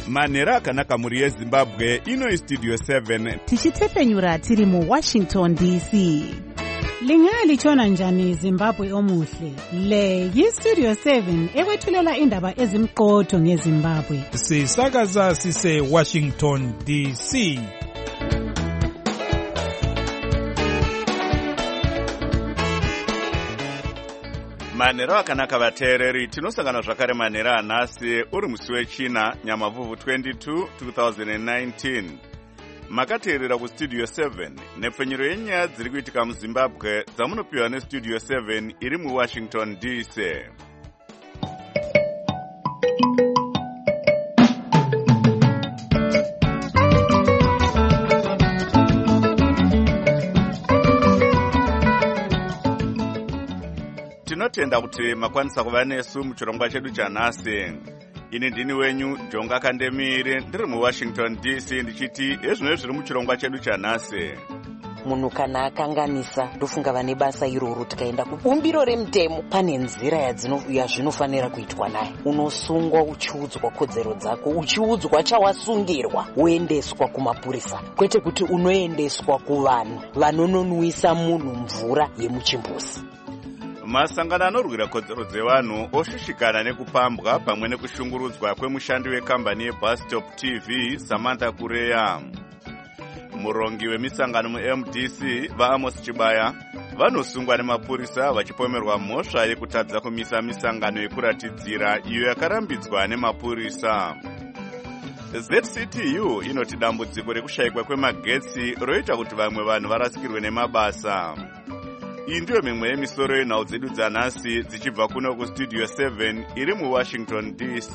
manhero akanaka mhuri yezimbabwe. Ino istudio 7 tichitepfenyura tiri muWashington DC. Lingalitshona njani Zimbabwe omuhle? Le yistudio 7 ekwethulela indaba ezimqotho ngeZimbabwe. Sisakaza sise Washington DC. manhero akanaka vateereri. Tinosangana zvakare manhero anhasi uri musi wechina Nyamavhuvhu 22 2019. Makateerera kustudio 7 nepfenyuro yenyaya dziri kuitika muZimbabwe dzamunopiwa nestudio 7 iri muWashington DC. Tinotenda kuti makwanisa kuva nesu muchirongwa chedu chanhasi. Ini ndini wenyu Jonga Kandemire ndiri muWashington DC ndichiti ezvino zviri muchirongwa chedu chanhasi. Munhu kana akanganisa ndofunga vane basa iroro tikaenda kubumbiro remutemo pane nzira yazvinofanira kuitwa naye. Unosungwa uchiudzwa kodzero dzako, uchiudzwa chawasungirwa, woendeswa kumapurisa, kwete kuti unoendeswa kuvanhu vanononwisa munhu mvura yemuchimbuzi. Masangano anorwira kodzero dzevanhu oshushikana nekupambwa pamwe nekushungurudzwa kwemushandi wekambani yeBusstop TV Samantha Kureya. Murongi wemisangano muMDC vaAmos Chibaya vanosungwa nemapurisa vachipomerwa mhosva yekutadza kumisa misangano yekuratidzira iyo yakarambidzwa nemapurisa. ZCTU inoti dambudziko rekushayikwa kwemagetsi roita kuti vamwe vanhu varasikirwe nemabasa. Iyi ndiyo mimwe yemisoro yenhau dzedu dzanhasi dzichibva kuno kustudio 7 iri muWashington DC.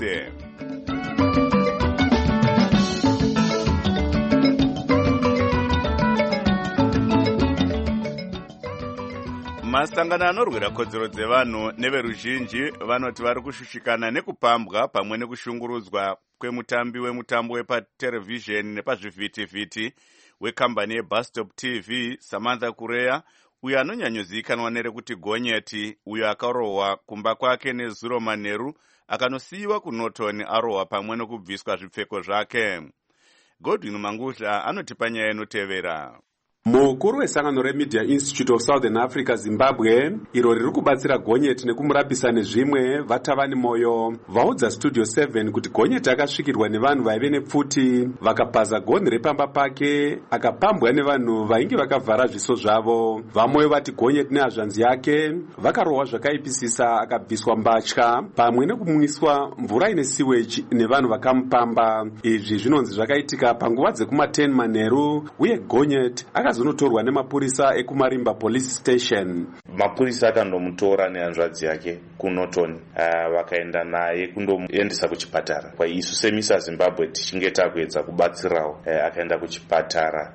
Masangano anorwira kodzero dzevanhu neveruzhinji vanoti vari kushushikana nekupambwa pamwe nekushungurudzwa kwemutambi wemutambo wepaterevhizheni nepazvivhitivhiti wekambani yeBusstop TV Samantha Kureya, uyo anonyanyozivikanwa nerekuti Gonyeti, uyo akarohwa kumba kwake nezuro manheru akanosiyiwa kuNorton arohwa pamwe nokubviswa zvipfeko zvake. Godwin Mangudla anotipa nyaya inotevera. Mukuru wesangano reMedia Institute of Southern Africa Zimbabwe iro riri kubatsira Gonyeti nekumurapisa nezvimwe vatavani moyo vaudza studio 7 kuti Gonyeti akasvikirwa nevanhu vaive nepfuti vakapaza gonhi repamba pake akapambwa nevanhu vainge vakavhara zviso zvavo. Vamwe vati Gonyeti nehazvanzi yake vakarohwa zvakaipisisa akabviswa mbatya pamwe nekumwiswa mvura ine sewage nevanhu vakamupamba. Izvi zvinonzi zvakaitika panguva dzekuma10 manheru uye Gonyeti zonotorwa nemapurisa ekumarimba police station. Mapurisa akandomutora nehanzvadzi yake kuNorton vakaenda naye kundomuendesa kuchipatara. Kwa isu semisa Zimbabwe tichinge takuedza kubatsirawo akaenda kuchipatara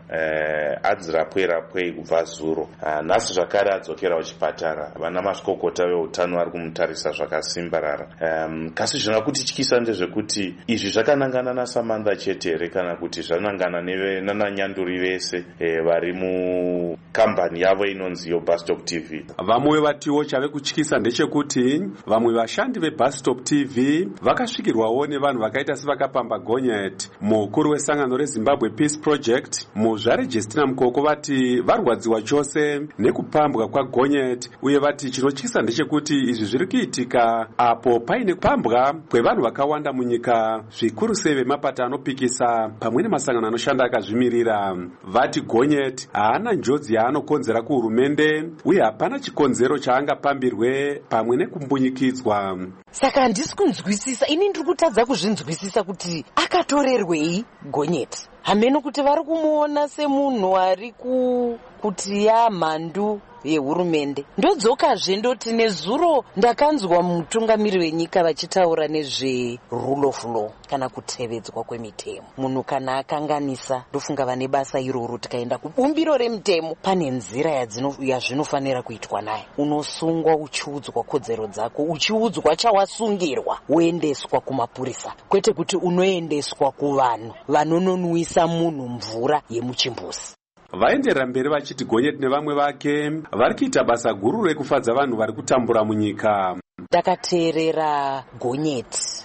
adzirapwe kubva zuro. Nhasi zvakare adzokera kuchipatara. Vana mazvikokota veutano vari kumutarisa zvakasimbarara. Kasi zvina kutityisa ndezvekuti izvi zvakanangana naSamantha chete here kana kuti zvanangana nananyanduri vese vari mukambani yavo inonzi yoBusstop TV. Vamwe vatiwo chave kutyisa ndechekuti vamwe vashandi veBusstop TV vakasvikirwawo nevanhu vakaita sevakapamba Gonyeti. Mukuru wesangano reZimbabwe Peace Project muzvare Justina Mukoko vati varwadziwa chose nekupambwa kwaGonyeti uye vati chinotyisa ndechekuti izvi zviri kuitika apo paine kupambwa kwevanhu vakawanda munyika, zvikuru sei vemapato anopikisa pamwe nemasangano anoshanda akazvimirira. Vati Gonyeti haana njodzi yaanokonzera kuhurumende uye hapana chikonzero chaangapambirwe pamwe nekumbunyikidzwa. Saka handisi kunzwisisa, ini ndiri kutadza kuzvinzwisisa kuti akatorerwei Gonyeti. Hameno kuti vari kumuona semunhu ari kuti mhandu yehurumende. Ndodzokazve ndoti nezuro ndakanzwa mutungamiri wenyika vachitaura nezve rule of law kana kutevedzwa kwemitemo. Munhu kana akanganisa ndofunga vane basa iroro tikaenda kubumbiro remutemo pane nzira yazvinofanira kuitwa naye. Unosungwa uchiudzwa kodzero dzako, uchiudzwa chawasungirwa, woendeswa kumapurisa, kwete kuti unoendeswa kuvanhu vanononwisa munhu mvura yemuchimbuzi. Vaenderera mberi vachiti Gonyeti nevamwe vake vari kuita basa guru rekufadza vanhu vari kutambura munyika. Ndakateerera Gonyeti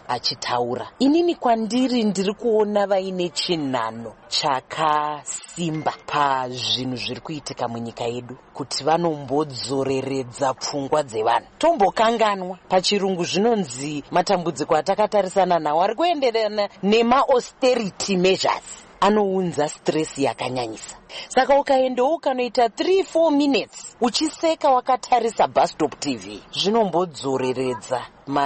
achitaura. Inini kwandiri ndiri kuona vaine chinhano chakasimba pazvinhu zviri kuitika munyika yedu, kuti vanombodzoreredza pfungwa dzevanhu. Tombokanganwa pachirungu zvinonzi matambudziko atakatarisana nawo ari kuenderana nema-austerity measures anounza stress yakanyanyisa. Saka ukaendawo ukanoita 3-4 minutes uchiseka wakatarisa Bus-Stop TV, zvinombodzoreredza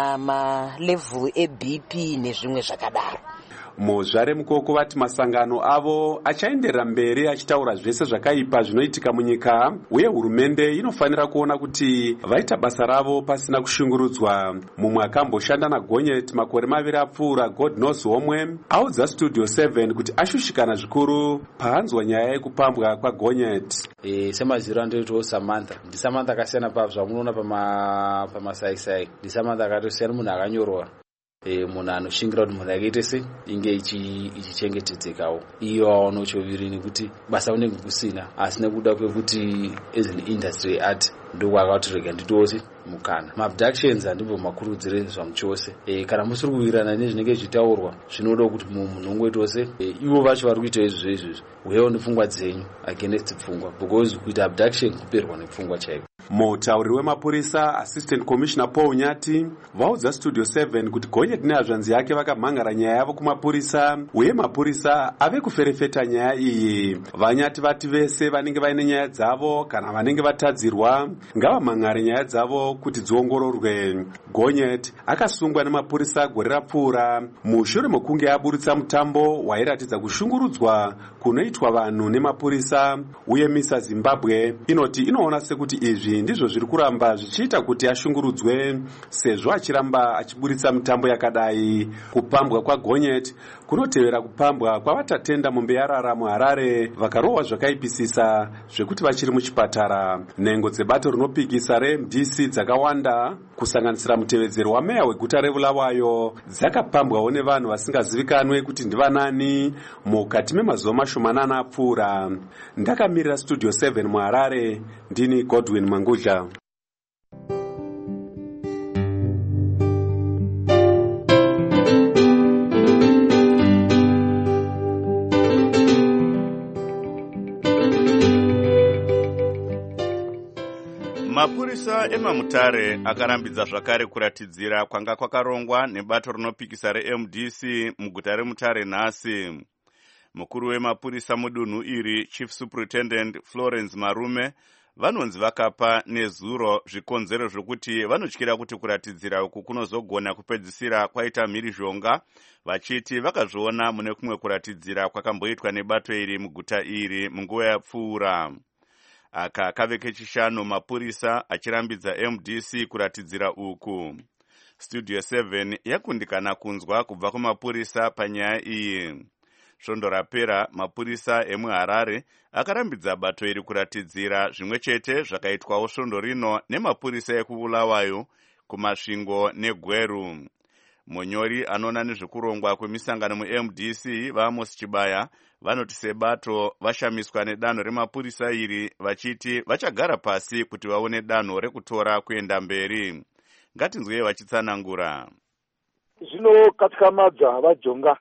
level eBP nezvimwe zvakadaro. Muzvare mukoko vati masangano avo achaenderera mberi achitaura zvese zvakaipa zvinoitika munyika, uye hurumende inofanira kuona kuti vaita basa ravo pasina kushungurudzwa. Mumwe akamboshanda naGonyeti makore 2 apfuura, God Knows Homwe, audza Studio 7 kuti ashushikana zvikuru paanzwa nyaya yekupambwa kwaGonyeti. Semaziro andoitawo Samantha. Ndisamantha akasiyana pazvamunoona pamasaisai. Ndisamantha akatosiyana munhu akanyorwa. Munhu anoshingira kuti munhu akaite se inge ichichengetedzekawo. Iyo aona choviri nekuti basa unenge kusina, asi nekuda kwekuti as an industry art ndoko akati rega nditose mukana. Maabductions handibvo makurudzire zvamuchose. Kana musiri kuwirirana nezvinenge zvichitaurwa, zvinoda kuti munhu ungoitose. Ivo vacho vari kuita izvozvo, uyewo nepfungwa dzenyu against pfungwa, because kuita abduction kuperwa nepfungwa chaiko. Mutauri wemapurisa Assistant Commissioner Paul Nyati vaudza Studio 7 kuti Gonyeti nehazvanzi yake vakamhangara nyaya yavo kumapurisa, uye mapurisa ave kuferefeta nyaya iyi. Vanyati vati vese vanenge vaine nyaya dzavo kana vanenge vatadzirwa ngavamhangare nyaya dzavo kuti dziongororwe. Gonyeti akasungwa nemapurisa gore rapfuura mushure mekunge aburitsa mutambo wairatidza kushungurudzwa kunoitwa vanhu nemapurisa, uye Misa Zimbabwe inoti inoona sekuti izvi ndizvo zviri kuramba zvichiita kuti ashungurudzwe, sezvo achiramba achiburitsa mitambo yakadai. Kupambwa kwaGonyeti kunotevera kupambwa kwavatatenda muMbeyarara muHarare vakarohwa zvakaipisisa zvekuti vachiri muchipatara. Nhengo dzebato rinopikisa reMDC dzakawanda kusanganisira mutevedzeri wameya weguta reBulawayo dzakapambwawo nevanhu vasingazivikanwe kuti ndivanani mukati memazuva mashomanana apfuura. Ndakamirira Studio 7 muHarare, ndini Godwin Mangudla. Mapurisa emaMutare akarambidza zvakare kuratidzira kwanga kwakarongwa nebato rinopikisa reMDC muguta reMutare nhasi. Mukuru wemapurisa mudunhu iri, Chief Superintendent Florence Marume, vanonzi vakapa nezuro zvikonzero zvokuti vanotyira kuti kuratidzira uku kunozogona kupedzisira kwaita mhirizhonga, vachiti vakazviona mune kumwe kuratidzira kwakamboitwa nebato iri muguta iri munguva yapfuura. Aka kave kechishanu mapurisa achirambidza MDC kuratidzira uku. Studio 7 yakundikana kunzwa kubva kumapurisa panyaya iyi. Svondo rapera mapurisa emuHarare akarambidza bato iri kuratidzira, zvimwe chete zvakaitwawo svondo rino nemapurisa ekuBulawayo, kuMasvingo neGweru. Munyori anoona nezvekurongwa kwemisangano muMDC vaAmos Chibaya vanoti sebato vashamiswa nedanho remapurisa iri, vachiti vachagara pasi kuti vaone danho rekutora kuenda mberi. Ngatinzwei vachitsanangura. Zvinokatyamadza vajonga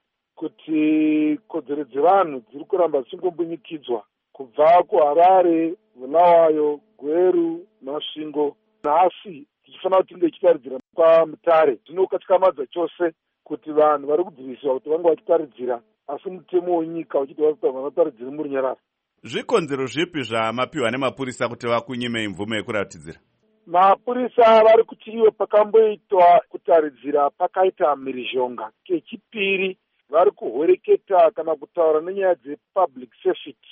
kuti kodzero dzevanhu dziri kuramba dzichingobunyikidzwa kubva kuHarare, Bulawayo, Gweru, Masvingo. Nhasi tichifanira kuti tinge tichitaridzira kwaMutare. Zvinokatyamadza chose kuti vanhu vari kudziviswa kuti vange vachitaridzira, asi mutemo wenyika uchiti vanotaridzira murunyararo. Zvikonzero zvipi zvamapiwa nemapurisa kuti vakunyimei mvumo yekuratidzira? Mapurisa vari kuti iwe pakamboitwa kutaridzira pakaita mhirizhonga. Kechipiri vari kuhoreketa kana kutaura nenyaya dzepublic safety.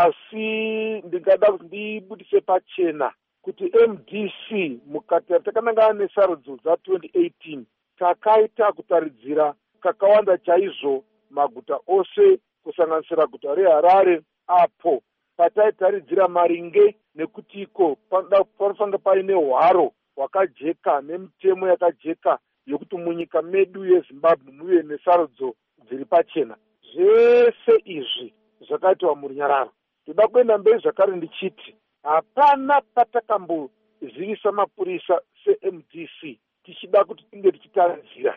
Asi ndingada kuti ndibudise pachena kuti MDC mukati takanangana nesarudzo dza2018 takaita kutaridzira kakawanda chaizvo maguta ose kusanganisira guta reHarare, apo pataitaridzira maringe nekuti iko panofanira paine hwaro hwakajeka nemitemo yakajeka yokuti munyika medu yeZimbabwe muve nesarudzo dziri pachena. Zvese izvi zvakaitwa murunyararo. Toda kuenda mberi zvakare ndichiti hapana patakambozivisa mapurisa seMDC tichida kuti tinge tichitaridzira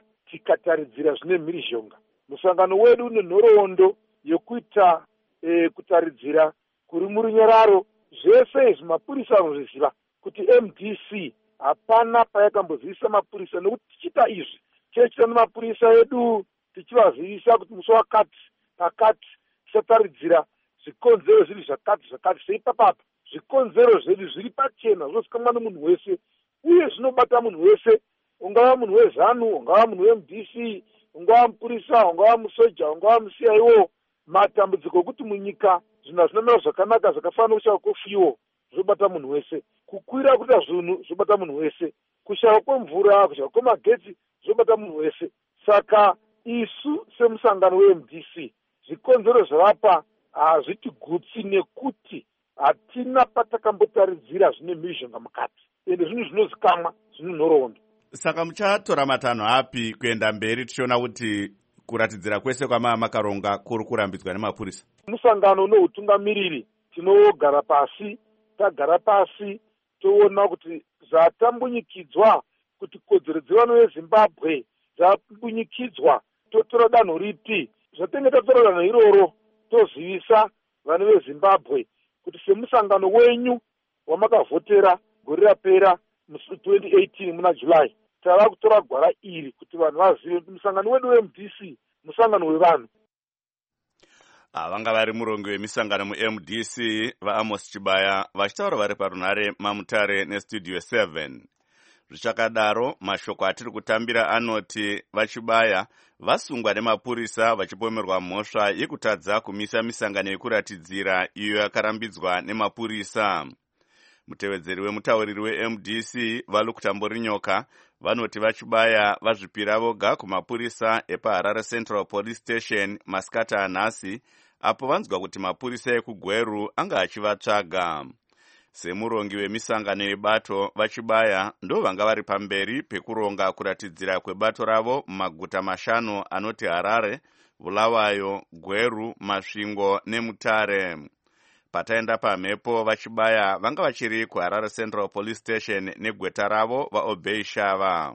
tikataridzira zvine mhirizhonga. Musangano wedu une nhoroondo yekuita kutaridzira kuri murunyararo. Zvese izvi mapurisa anozviziva kuti MDC hapana payakambozivisa mapurisa, nekuti tichita izvi tichita nemapurisa edu tichivazivisa kuti musi wakati pakati tisataridzira zvikonzero zviri zvakati seipapapa. Zvikonzero zvedu zviri pachena, zvinozikanwa nemunhu wese uye zvinobata munhu wese, ungava munhu wezanu, ungava munhu weMDC, ungava mupurisa, ungava musoja, ungava muCIO. Matambudziko okuti munyika zvinhu hazvinamira zvakanaka zvakafanana kushaya kwefuyo zvinobata munhu wese, kukwira kuita zvinhu zvinobata munhu wese, kushaya kwemvura, kushaya kwemagetsi zvinobata munhu wese. Saka isu semusangano weMDC zvikonzero zvavapa hazvitigutsi nekuti hatina patakambotaridzira zvine mhirizhonga mukati, ende zvinhu zvinozikamwa zvine nhoroondo. Saka muchatora matanho api kuenda mberi tichiona kuti kuratidzira kwese kwamakaronga kuri kurambidzwa nemapurisa? Musangano neutungamiriri tinogara pasi, tagara pasi toona kuti zvatambunyikidzwa kuti kodzero dzevana veZimbabwe dzambunyikidzwa, totora danho ripi. Zvatenge tatora danho iroro tozivisa vana veZimbabwe kuti semusangano wenyu wamakavhotera gore rapera musi 2018 muna July, tava kutora gwara iri kuti vanhu vazive kuti musangano wedu weMDC musangano wevanhu. Vanga vari murongo wemisangano muMDC vaAmos Chibaya vachitaura vari parunhare maMutare neStudio 7. Zvichakadaro, mashoko atiri kutambira anoti vaChibaya vasungwa nemapurisa vachipomerwa mhosva yekutadza kumisa misangano yekuratidzira iyo yakarambidzwa nemapurisa. Mutevedzeri wemutauriri weMDC Valukutamborinyoka vanoti vaChibaya vazvipira voga kumapurisa epaHarare Central Police Station masikati anhasi, apo vanzwa kuti mapurisa ekuGweru anga achivatsvaga. Semurongi wemisangano yebato, vaChibaya ndo vanga vari pamberi pekuronga kuratidzira kwebato ravo mumaguta mashanu anoti Harare, Bulawayo, Gweru, Masvingo neMutare. Pataenda pamhepo, vaChibaya vanga vachiri kuHarare Central Police Station negweta ravo vaObey Shava.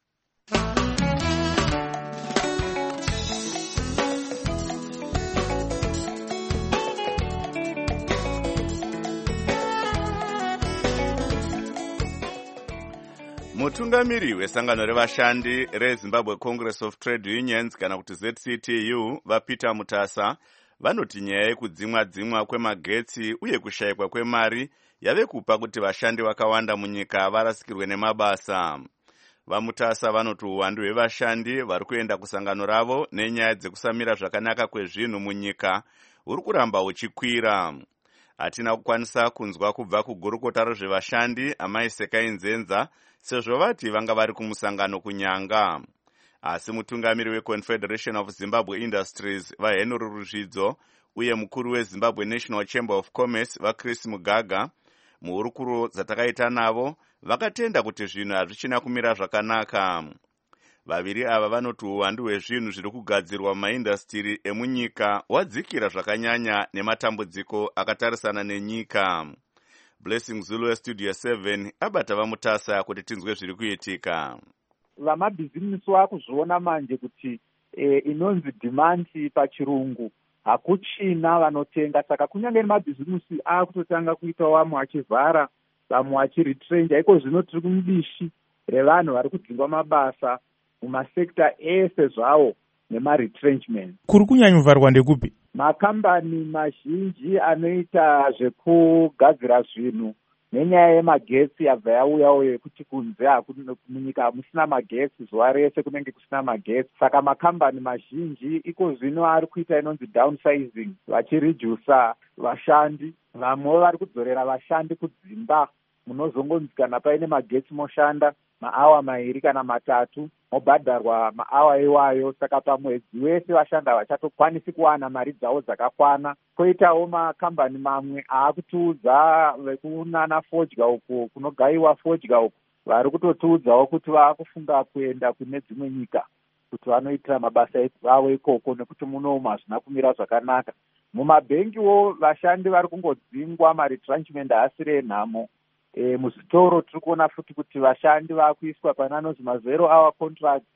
Mutungamiri wesangano revashandi reZimbabwe Congress of Trade Unions kana kuti ZCTU vaPeter Mutasa vanoti nyaya yekudzimwa kwemagetsi uye kushayikwa kwemari yave kupa kuti vashandi vakawanda munyika varasikirwe nemabasa. VaMutasa vanoti uwandu hwevashandi vari kuenda kusangano ravo nenyaya dzekusamira zvakanaka kwezvinhu munyika uri kuramba uchikwira. Hatina kukwanisa kunzwa kubva kugurukota rezvevashandi Amai Sekai Nzenza sezvo vati vanga vari kumusangano kunyanga. Asi mutungamiri weConfederation of Zimbabwe Industries vaHenry Ruzvidzo uye mukuru weZimbabwe National Chamber of Commerce vaChris Mugaga muhurukuro dzatakaita navo vakatenda kuti zvinhu hazvichina kumira zvakanaka. Vaviri ava vanoti uwandu hwezvinhu zviri kugadzirwa mumaindastiri emunyika wadzikira zvakanyanya nematambudziko akatarisana nenyika. Blessing Zulu weStudio 7 abata vaMutasa kuti tinzwe zviri kuitika. Vamabhizinisi vakuzviona manje kuti inonzi demand pachirungu hakuchina vanotenga, saka kunyange nemabhizinisi akutotanga kuita vamwe vachivhara vamwe vachiritrenja. Iko zvino tiri kumudishi revanhu vari kudzingwa mabasa mumasekta ese zvawo nemaretrenchment. Kuri kunyanyovharwa ndekupi? Makambani mazhinji anoita zvekugadzira zvinhu nenyaya yemagetsi yabva yauyawo yekuti kunze munyika hamusina magetsi, zuva rese kunenge kusina magetsi. Saka makambani mazhinji iko zvino ari kuita inonzi downsizing, vachiredusa vashandi. Vamwe vari kudzorera vashandi kudzimba munozongonzikana paine magetsi moshanda maawa 2 kana 3 mobhadharwa maawa iwayo. Saka pamwedzi wese vashanda vachatokwanisi kuwana mari dzavo dzakakwana. Koitawo makambani mamwe aakutiudza vekunana fodya uku kunogayiwa fodya uku vari kutotiudzawo kuti vaakufunga kuenda kune dzimwe nyika kuti vanoitira mabasa avo ikoko nekuti munomu hazvina kumira zvakanaka. Mumabhengiwo vashandi vari kungodzingwa, maretrenchment haasiri enhamo. Muzvitoro tiri kuona futi kuti vashandi vaakuiswa pane anonzi ma0 hour contracts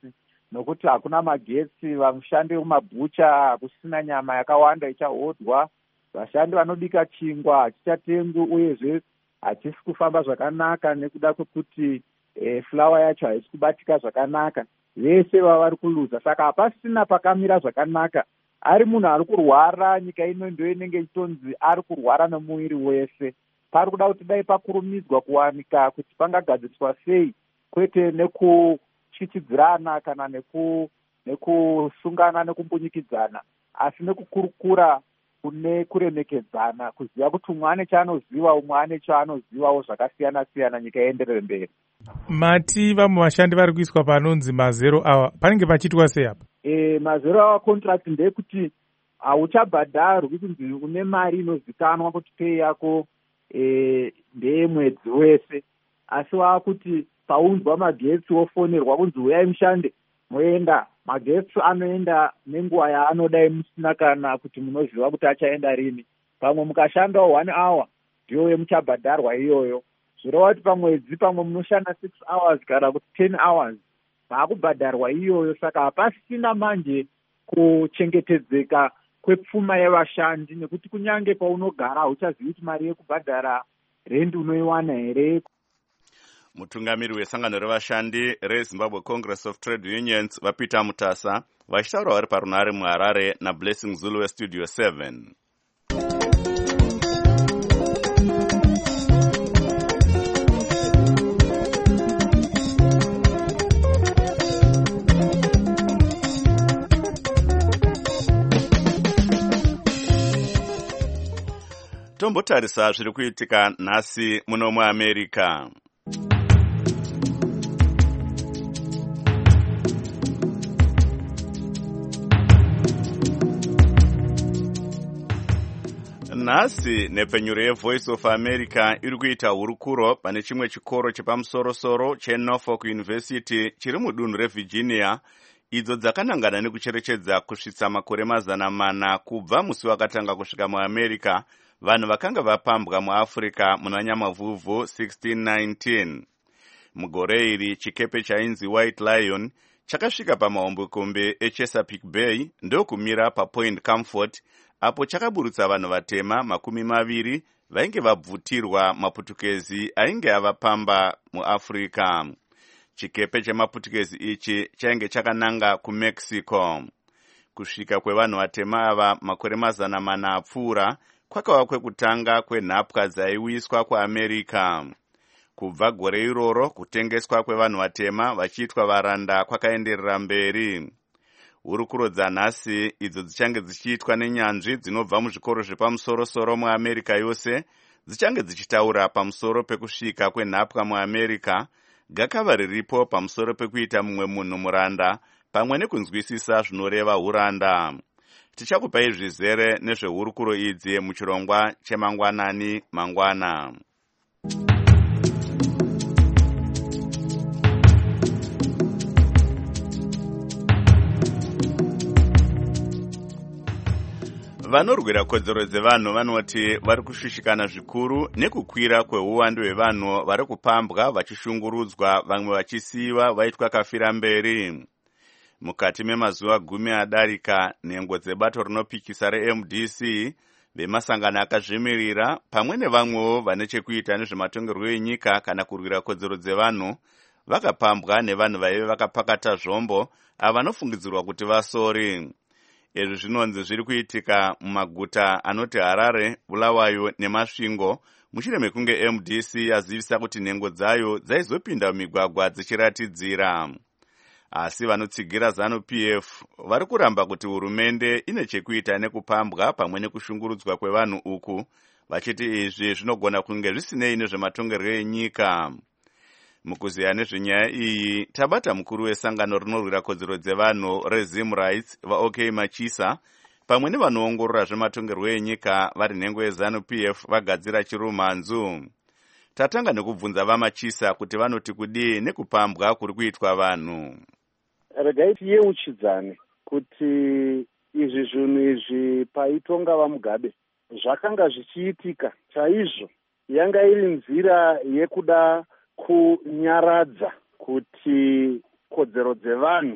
nokuti hakuna magetsi, vashandi vemumabhucha hakusina nyama yakawanda ichahodwa, vashandi vanobika chingwa hachichatengwi, uyezve hachisi kufamba zvakanaka nekuda kwekuti fulawa yacho haisi kubatika zvakanaka. Vese vari kuluza, saka hapasina pakamira zvakanaka. Ari munhu ari kurwara, nyika ino ndo inenge ichitonzi ari kurwara nemuviri wese. Pari kuda kuti dai pakurumidzwa kuwanika kuti pangagadziriswa sei, kwete nekuchichidzirana kana nekusungana nekumbunyikidzana, asi nekukurukura kune kuremekedzana, kuziva kuti umwe ane chaanoziva, umwe ane chaanozivawo zvakasiyana siyana, nyika ienderere mberi. Mati vamwe vashandi vari kuiswa panonzi mazero awa, panenge pachiitwa sei apa? Mazero awa contract ndeyekuti hauchabhadharwi kunzi une mari inozikanwa kuti pei yako ndeye mwedzi wese, asi waakuti paunzwa magetsi wofonerwa kunzi uyai mushande, moenda. Magetsi anoenda nenguva yaanodai musina kana kuti munoziva kuti achaenda rini. Pamwe mukashandawo 1 hour ndiyo yemuchabhadharwa iyoyo. Zvireva kuti pamwedzi pamwe munoshanda 6 hours kana kuti 10 hours maakubhadharwa iyoyo. Saka hapasina manje kuchengetedzeka kwepfuma yevashandi, nekuti kunyange paunogara hauchazivi kuti mari yekubhadhara rendi unoiwana here. Mutungamiri wesangano revashandi reZimbabwe Congress of Trade Unions vaPeter Mutasa vachitaura vari parunare muHarare naBlessing Zulu weStudio 7. Tombotarisa zviri kuitika nhasi muno muAmerica. Nhasi nepfenyuro yeVoice of America iri kuita hurukuro pane chimwe chikoro chepamusoro-soro cheNorfolk University chiri mudunhu reVirginia, idzo dzakanangana nekucherechedza kusvitsa makore 400 kubva musi wakatanga kusvika muAmerica vanhu vakanga vapambwa muAfrica muna Nyamavhuvhu 1619. Mugore iri chikepe chainzi White Lion chakasvika pamahombekombe eChesapeake Bay ndokumira paPoint Comfort, apo chakaburutsa vanhu vatema 20 vainge vabvutirwa maputukezi ainge avapamba muAfrica. Chikepe chemaputukezi ichi chainge chakananga kuMexico. Kusvika kwevanhu vatema ava makore 400 apfuura kwakava kwekutanga kwenhapwa dzaiwiswa kuAmerica. Kubva gore iroro kutengeswa kwevanhu vatema vachiitwa varanda kwakaenderera mberi. Hurukuro dzanhasi idzo dzichange dzichiitwa nenyanzvi dzinobva muzvikoro zvepamusoro-soro muAmerica yose, dzichange dzichitaura pamusoro pekusvika kwenhapwa muAmerica, gakava riripo pamusoro pekuita mumwe munhu muranda, pamwe nekunzwisisa zvinoreva uranda. Tichakupai zvizere nezvehurukuro idzi muchirongwa chemangwanani mangwana. Vanorwira kodzero dzevanhu vanoti vari kushushikana zvikuru nekukwira kweuwandu hwevanhu vari kupambwa vachishungurudzwa, vamwe vachisiiwa vaitwa kafira mberi. Mukati memazuva 10 adarika, nhengo dzebato rinopikisa reMDC, vemasangano akazvimirira pamwe nevamwewo vane chekuita nezvematongerwo enyika kana kurwira kodzero dzevanhu vakapambwa nevanhu vaive vakapakata zvombo avanofungidzirwa kuti vasori. Izvi zvinonzi zviri kuitika mumaguta anoti Harare, Bulawayo neMasvingo, mushure mekunge MDC yazivisa kuti nhengo dzayo dzaizopinda mumigwagwa dzichiratidzira. Asi vanotsigira ZANU-PF vari kuramba kuti hurumende ine chekuita nekupambwa pamwe nekushungurudzwa kwevanhu uku, vachiti izvi zvinogona kunge zvisinei nezvematongerwo enyika. Mukuziya nezvenyaya iyi, tabata mukuru wesangano rinorwira kodzero dzevanhu reZim Rights vaOK Machisa, pamwe nevanoongorora zvematongerwo enyika vari nhengo yeZANU-PF vagadzira chirumhanzu. Tatanga nekubvunza vaMachisa kuti vanoti kudii nekupambwa kuri kuitwa vanhu. Regai tiyeuchidzane kuti izvi zvinhu izvi paitonga vaMugabe zvakanga zvichiitika chaizvo, yanga iri nzira yekuda kunyaradza kuti kodzero dzevanhu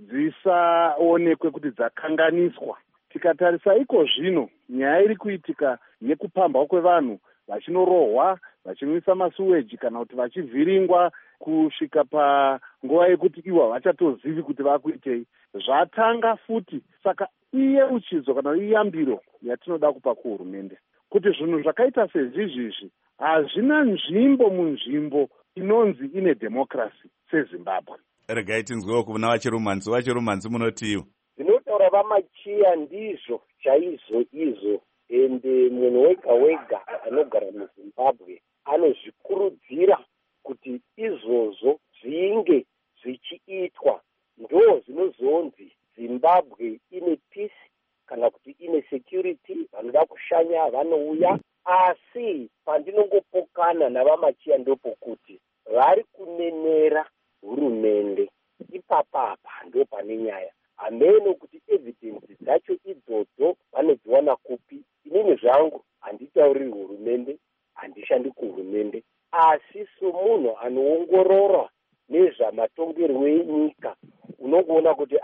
dzisaonekwe kuti dzakanganiswa. Tikatarisa iko zvino nyaya iri kuitika yekupambwa kwevanhu vachinorohwa, vachimwisa masuweji kana kuti vachivhiringwa kusvika panguva yekuti ivo havachatozivi kuti vakuitei, zvatanga futi. Saka iyeuchidzo kana iyambiro yatinoda kupa kuhurumende kuti zvinhu zvakaita sezvizvizvi hazvina nzvimbo munzvimbo inonzi ine dhemokirasi seZimbabwe. Regai tinzwewo kuna vachirumanzi. Vachirumanzi munotiwo? Zvinotaura vamachiya ndizvo chaizvo izvo, ende munhu wega wega anogara muZimbabwe anozvikurudzira kuti izvozvo zvinge zvichiitwa. Ndo zvinozonzi Zimbabwe ine peace kana kuti ine security. Vanoda kushanya vanouya, asi pandinongopokana navamachiya ndopokuti vari kunenera hurumende. Ipapapa ndo pane nyaya. Ameno kuti evidence dzacho idzodzo vanodziwana kupi. Inini zvangu handitauriri hurumende, handishandi kuhurumende, asi somunhu anoongorora nezvamatongerwo enyika unongoona kuti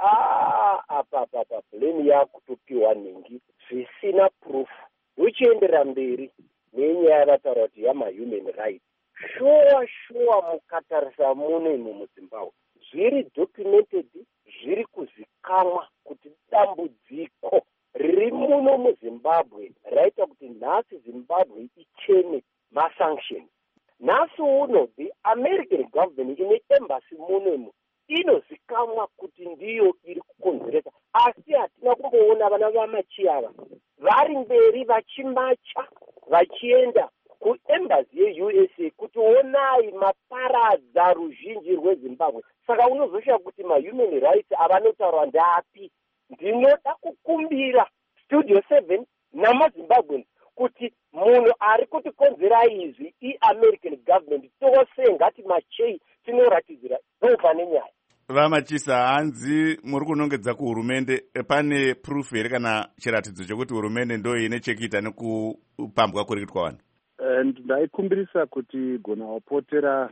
apa plani yakutopiwa nhengi zvisina proof. Uchiendera mberi nenyaya yavataura kuti yama-human rights, shuwa mukatarisa muno imo muZimbabwe zviri documented, zviri kuzikamwa kuti dambudziko riri muno muZimbabwe raita kuti nhasi Zimbabwe ichene masanction. Nhasi uno the American government ine embassy munomo inozikamwa kuti ndiyo iri kukonzeresa, asi hatina kumboona vana vamachiyava vari mberi vachimacha vachienda kuembassy yeUSA kuti onai maparadza ruzhinji rweZimbabwe. Saka unozosvika kuti mahuman rights avanotaurwa ndapi. Ndinoda kukumbira Studio 7 namaZimbabweans kuti munhu ari kutikonzera izvi iAmerican government tose ngati machei tinoratidzira pane nyaya. Vamachisa, hanzi muri kunongedza kuhurumende, pane proof here kana chiratidzo chokuti hurumende ndo ine chekuita nekupambwa kuri kuitwa vanhu? Ndaikumbirisa kuti gona wapotera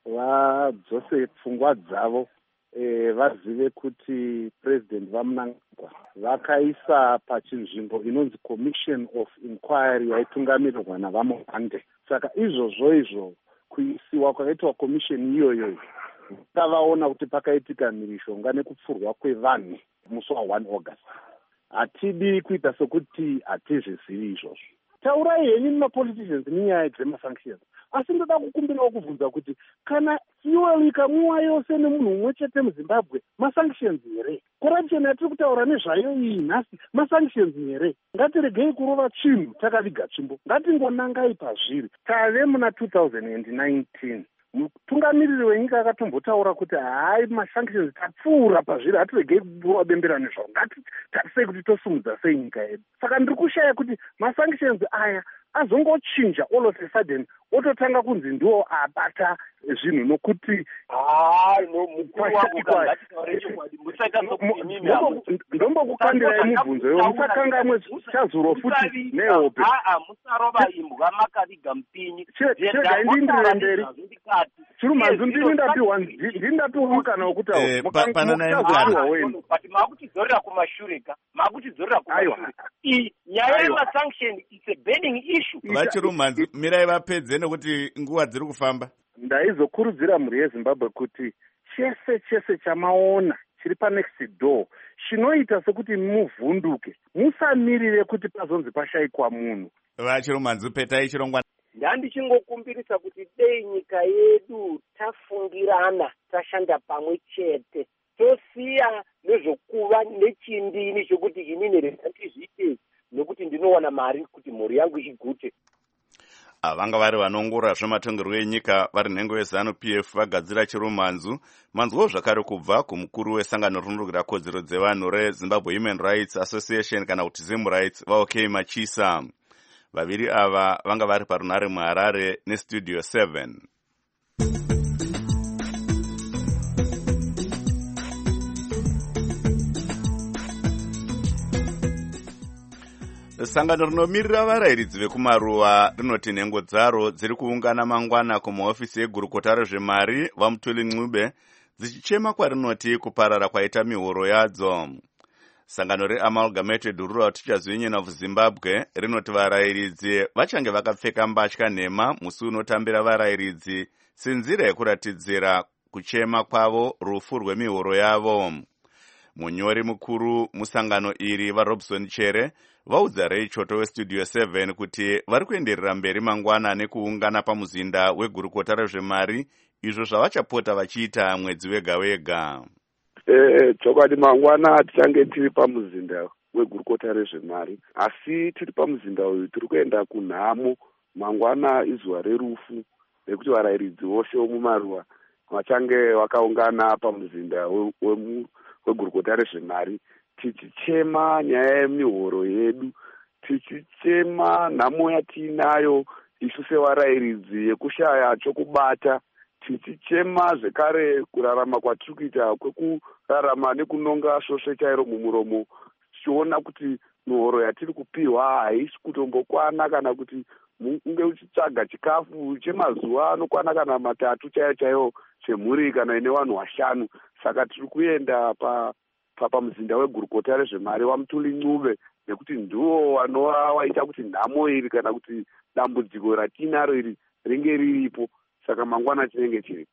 vadzose pfungwa dzavo, vazive kuti president vamunangagwa vakaisa pachinzvimbo inonzi commission of inquiry yaitungamirirwa navamupande. Saka izvozvo kuisiwa kwakaitwa commission iyoyo tavaona kuti pakaitika mhirishonga nekupfurwa kwevanhu musi wa1 August. Hatidi kuita sokuti hatizvizivi izvozvo. Taurai henyu nemapoliticians nenyaya dzemasanctions, asi ndoda kukumbirawo kubvunza kuti kana fuel ikamwiwa yose nemunhu umwe chete muZimbabwe, masanctions here? Corruption yatiri kutaura nezvayo iyi nhasi, masanctions here? Ngatiregei kurova chinhu takaviga tsvimbo, ngatingonangai pazviri. Tave muna 2019, mutungamiriri wenyika akatombotaura kuti hai masanctions tapfuura pazviri, hatiregei kurova bembera nezvavo, ngatitarisei kuti tosumudza sei nyika yedu. Saka ndiri kushaya kuti masanctions aya azongochinja all of a sudden ototanga kunzi ndiwo abata zvinhu nokuti ndombokukandirai mubvunzo yo musakanga mwechazuro futi nehope musarova imbwa makaviga mpinyi chega ndindirire mberi chirumanzu ndindapiwa kana wokutaura mukangochazurwa wenu but makutidzorera kumashureka nyaya yemasanction is a burning issue. Vachirumanzi, mirai vapedze nekuti nguva dziri kufamba. Ndaizokurudzira mhuri yeZimbabwe kuti chese chamaona chiri panext door chinoita sekuti muvhunduke, musamirire kuti pazonzi pashayikwa munhu. Vachirumanzi, petai chirongwa. Ndandichingokumbirisa kuti dei nyika yedu tafungirana, tashanda pamwe chete, tosiya nezvokuva nechindini chokuti inini ndizviite nokuti ndinowana mari kuti mhuri yangu igute. Vanga vari vanongorora zvematongerwo enyika vari nhengo yeZANU-PF vagadzira chirumanzu. Manzwawo zvakare kubva kumukuru wesangano rinogadzira kodzero dzevanhu reZimbabwe Human Rights Association kana kuti Zim Rights, vaOK Machisa. Vaviri ava vanga vari parunare muHarare neStudio 7. Sangano rinomirira varayiridzi vekumaruwa rinoti nhengo dzaro dziri kuungana mangwana kumahofisi egurukota rezvemari vaMutuli Ncube dzichichema kwarinoti kuparara kwaita mihoro yadzo. Sangano reAmalgamated Rural Teachers Union of Zimbabwe rinoti varayiridzi vachange vakapfeka mbatya nhema musi unotambira varayiridzi senzira yekuratidzira kuchema kwavo rufu rwemihoro yavo. Munyori mukuru musangano iri vaRobson Chere vaudza reichoto weStudio 7 kuti vari kuenderera mberi mangwana nekuungana pamuzinda wegurukota rezvemari, izvo zvavachapota vachiita mwedzi wega wega. Chokwadi mangwana tichange tiri pamuzinda wegurukota rezvemari, asi tiri pamuzinda uyu tiri kuenda kunhamo. Mangwana izuva rerufu rekuti varayiridzi vose vomumaruwa vachange vakaungana pamuzinda wegurukota rezvemari, tichichema nyaya yemihoro yedu, tichichema nhamo yatiinayo isu sevarayiridzi yekushaya chokubata, tichichema zvekare kurarama kwatiri kuita kwekurarama nekunonga svosve chairo mumuromo, tichiona kuti mihoro yatiri kupiwa haisi kutombokwana kana kuti unge uchitsvaga chikafu chemazuva anokwana kana 3 chaiyo chaiyo chemhuri kana ine vanhu 5. Saka tiri kuenda pamuzinda wegurukota rezvemari waMutuli Ncube nekuti ndiwo wanova waita kuti nhamo iri kana kuti dambudziko ratinaro iri ringe riripo. Saka mangwana chinenge chiripo.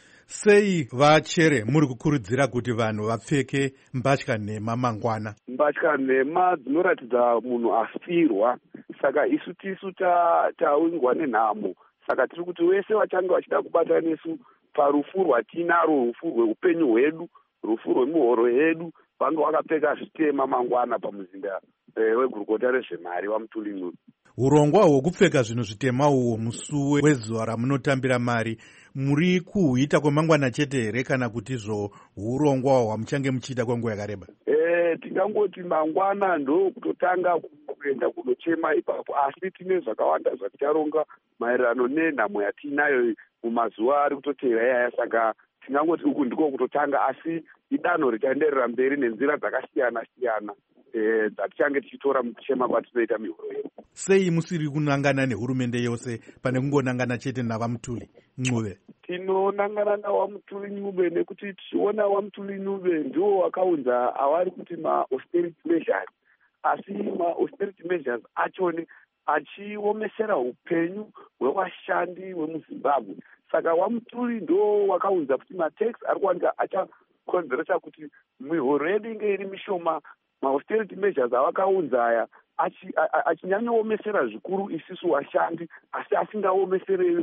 Sei vaChere muri kukurudzira kuti vanhu vapfeke mbatya nhema mangwana? Mbatya nhema dzinoratidza munhu afirwa, saka isu tisu taungwa nenhamo. Saka tiri kuti wese vachange vachida kubata nesu parufu rwatinaro, rufu rweupenyu hwedu, rufu rwemihoro yedu, vange vakapfeka zvitema mangwana pamuzinda wegurukota rezvemari waMutuli Ncube. Urongwa hwekupfeka zvinhu zvitema uwo musi wezuva ramunotambira mari muri kuhuita kwemangwana chete here kana kuti zvo urongwa hwamuchange muchiita kwenguva yakareba? Tingangoti mangwana ndo kutotanga kuenda kunochema ipapo, asi tine zvakawanda zvaticharonga maererano nenhamo yatiinayo mumazuva ari kutotevera iyaya. Saka tingangoti uku ndiko kutotanga, asi idanho richaenderera mberi nenzira dzakasiyana siyana dzatichange tichitora mukuchema kwatinoita mihoro yedu. Sei musiri kunangana nehurumende yose pane kungonangana chete navaMutuli Ncube? Tinonangana nawaMutuli Ncube nekuti tichiona waMutuli Ncube ndiwo wakaunza avari kuti ma-austerity measures, asi ma-austerity measures achone achiomesera upenyu hwevashandi vemuZimbabwe. Saka waMutuli ndo wakaunza kuti matax ari kuwanika achakonzeresa kuti mihoro yedu inge iri mishoma. Ma-austerity measures avakaunza aya achinyanyoomesera zvikuru isusu vashandi, asi asingaomesere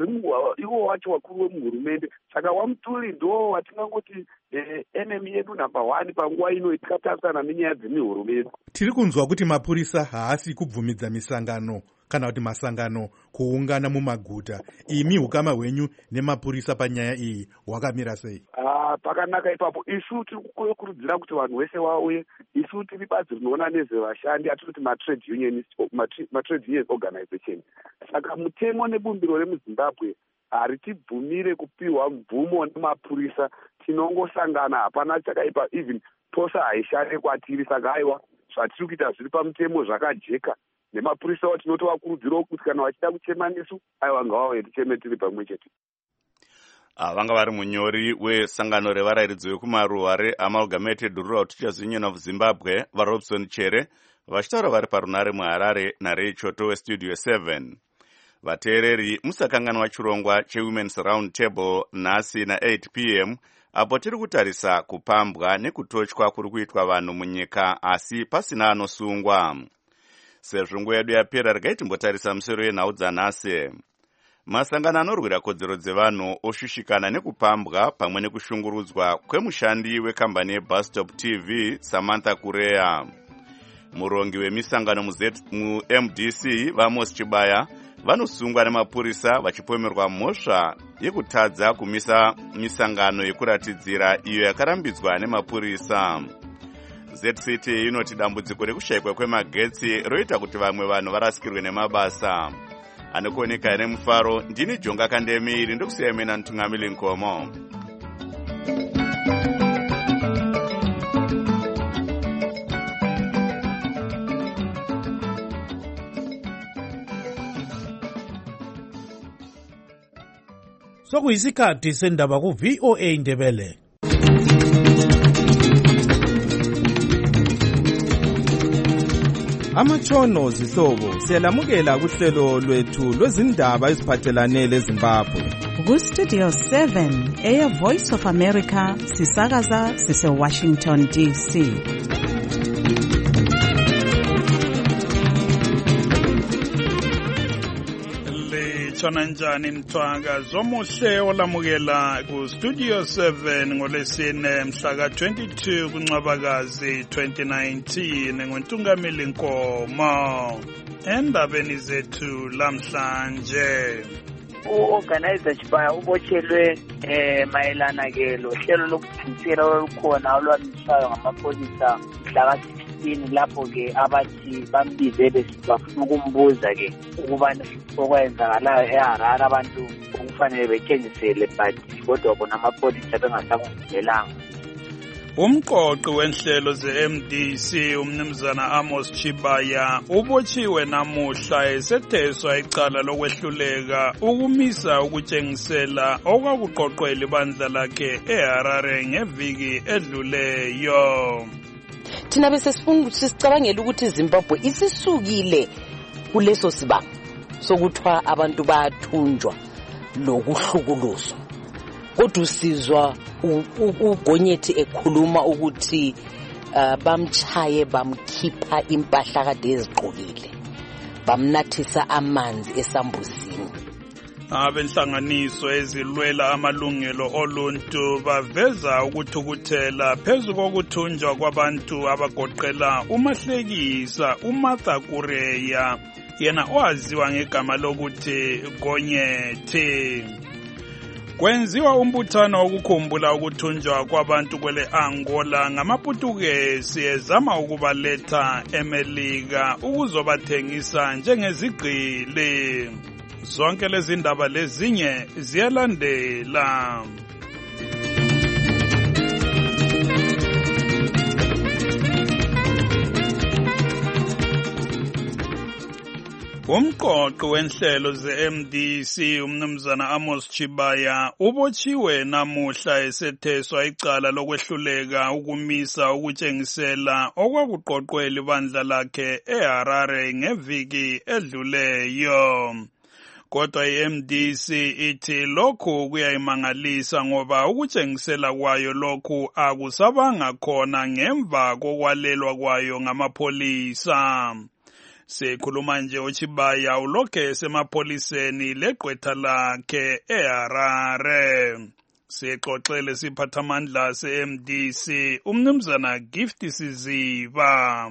ivo wacho vakuru vemuhurumende. Saka waMutuli ndo watingangoti enemy yedu number 1 panguva ino itikatarisana nenyaya dzemihoro medu. Tiri kunzwa kuti mapurisa haasi kubvumidza misangano kana kuti masangano kuungana mumaguta. Imi ukama hwenyu nemapurisa panyaya iyi hwakamira sei? Pakanaka ipapo. Isu tiri kukurudzira kuti vanhu vese vauye. Isu tiri bazi rinoona nezvevashandi, atiri kuti ma-trade unions organization. Saka mutemo nebumbiro remuZimbabwe haritibvumire kupiwa mvumo nemapurisa. Tinongosangana, hapana chakaipa, even posa haishande kwatiri. Saka aiwa zvatiri kuita zviri pamutemo zvakajeka. Nemapurisa watinotovakurudzirawo kuti kana vachida kuchema nesu aiwa ngavauye ticheme tiri pamwe chete. Vanga vari munyori wesangano revarayiridzi vekumaruwa reAmalgamated Rural Teachers Union of Zimbabwe vaRobson Chere vachitaura vari parunare muHarare nareichoto weStudio 7. Vateereri musakanganwa chirongwa cheWomen's Round Table nhasi na8 p.m. apo tiri kutarisa kupambwa nekutotywa kuri kuitwa vanhu munyika asi pasina anosungwa. Sezvo nguva yedu yapera regai timbotarisa musoro yenhau dzanhasi. Masangano anorwira kodzero dzevanhu oshushikana nekupambwa pamwe nekushungurudzwa kwemushandi wekambani yeBustop TV Samantha Kureya. Murongi wemisangano muMDC Vamos Chibaya vanosungwa nemapurisa vachipomerwa mhosva yekutadza kumisa misangano yekuratidzira iyo yakarambidzwa nemapurisa. ZCT inoti dambudziko rekushayikwa kwemagetsi roita kuti vamwe vanhu varasikirwe nemabasa. Anokuoneka nemufaro, ndini Jonga Kandemiri ndokusiyai mena Ntungamili Nkomo. Sokuyisikhathi sendaba ku VOA Ndebele. Amatshono zihlobo siyalamukela kuhlelo lwethu lwezindaba eziphathelane leZimbabwe. Ku Studio 7 Air Voice of America sisakaza sise Washington DC. Litshona njani mthwanga zomuhle olamukela ku Studio 7 ngolesine mhla ka 22 kuNcwabakazi 2019 ngontungameli Nkomo. Endabeni zethu lamhlanje u-organizer Chibaya ubotshelwe mayelana ke lo hlelo lokuthintisela olukhona olwamiswayo ngamapolisa mhla ka 16 lapho ke abathi bambize bafuna ukumbuza ke ukubana okwenzakalayo eHarare abantu okufanele bethengisele but kodwa bona amapolisa bengasakuvumelanga. Umqoqi wenhlelo ze-MDC umnumzana Amos Chibaya ubotshiwe namuhla esetheswa icala lokwehluleka ukumisa ukutshengisela okwakuqoqwela ibandla lakhe eHarare ngeviki edluleyo. Thina bese sifuna ukuthi sicabangele ukuthi iZimbabwe isisukile kuleso sibanga sokuthwa abantu bayathunjwa lokuhlukuluzwa. Kodwa usizwa uGonyethi ekhuluma ukuthi bamchaye bamkhipha impahla kade ezigqokile bamnathisa amanzi esambuzini. Abenhlanganiso ezilwela amalungelo oluntu baveza ukuthukuthela phezu kokuthunjwa kwabantu abagoqela uMahlekisa uMartha Kureya yena owaziwa ngegama lokuthi Gonyethi. Kwenziwa umbuthano ukukhumbula ukuthunjwa kwabantu kwele Angola ngamaPutukezi ezama ukubaletha eMelika ukuzobathengisa njengezigqili. Zonke lezi ndaba lezinye ziyalandela. Umqoqi wenhlelo ze-MDC umnumzana Amos Chibaya ubotshiwe namuhla esetheswa icala lokwehluleka ukumisa ukutshengisela okwakuqoqwela ibandla lakhe eHarare ngeviki edluleyo. Kodwa i-MDC ithi lokhu kuyayimangalisa ngoba ukutshengisela kwayo lokhu akusabanga khona ngemva kokwalelwa kwayo ngamapolisa. Sikhuluma nje uChibaya ulokhe semapholiseni legqwetha lakhe eHarare. Sixoxele siphathamandla se-MDC umnumzana Gift Siziba.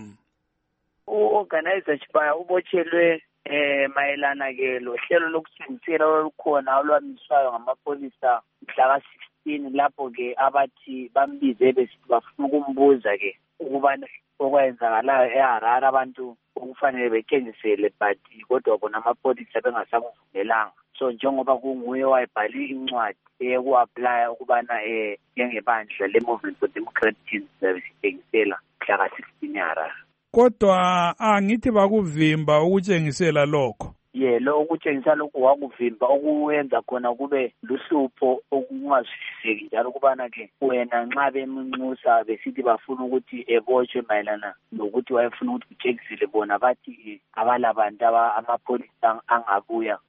U-organizer Chibaya ubotshelwe mayelana ke lo hlelo lokuthintisela olukhona olwamiswayo ngamapolisa mhla ka 16 lapho ke abathi bambize bafuna ukumbuza ke ukubana okwenzakalayo eHarare abantu okufanele bethengisele but kodwa bona amapolisa bengasakuvumelanga. So njengoba kunguye wayibhale incwadi eku-apply ukubana njengebandla le-Movement for Democratic sithengisela mhla ka 16 eHarare. Kodwa angithi bakuvimba ukutshengisela lokho. Lo ukutshengisa lokhu wakuvimba okuwenza khona kube luhlupho okungazwisiseki njalo kubana ke wena nxa bemunxusa besithi bafuna ukuthi ebotshwe mayelana nokuthi wayefuna ukuthi kutshengisele bona bathi abalabantu amapolisa angabuya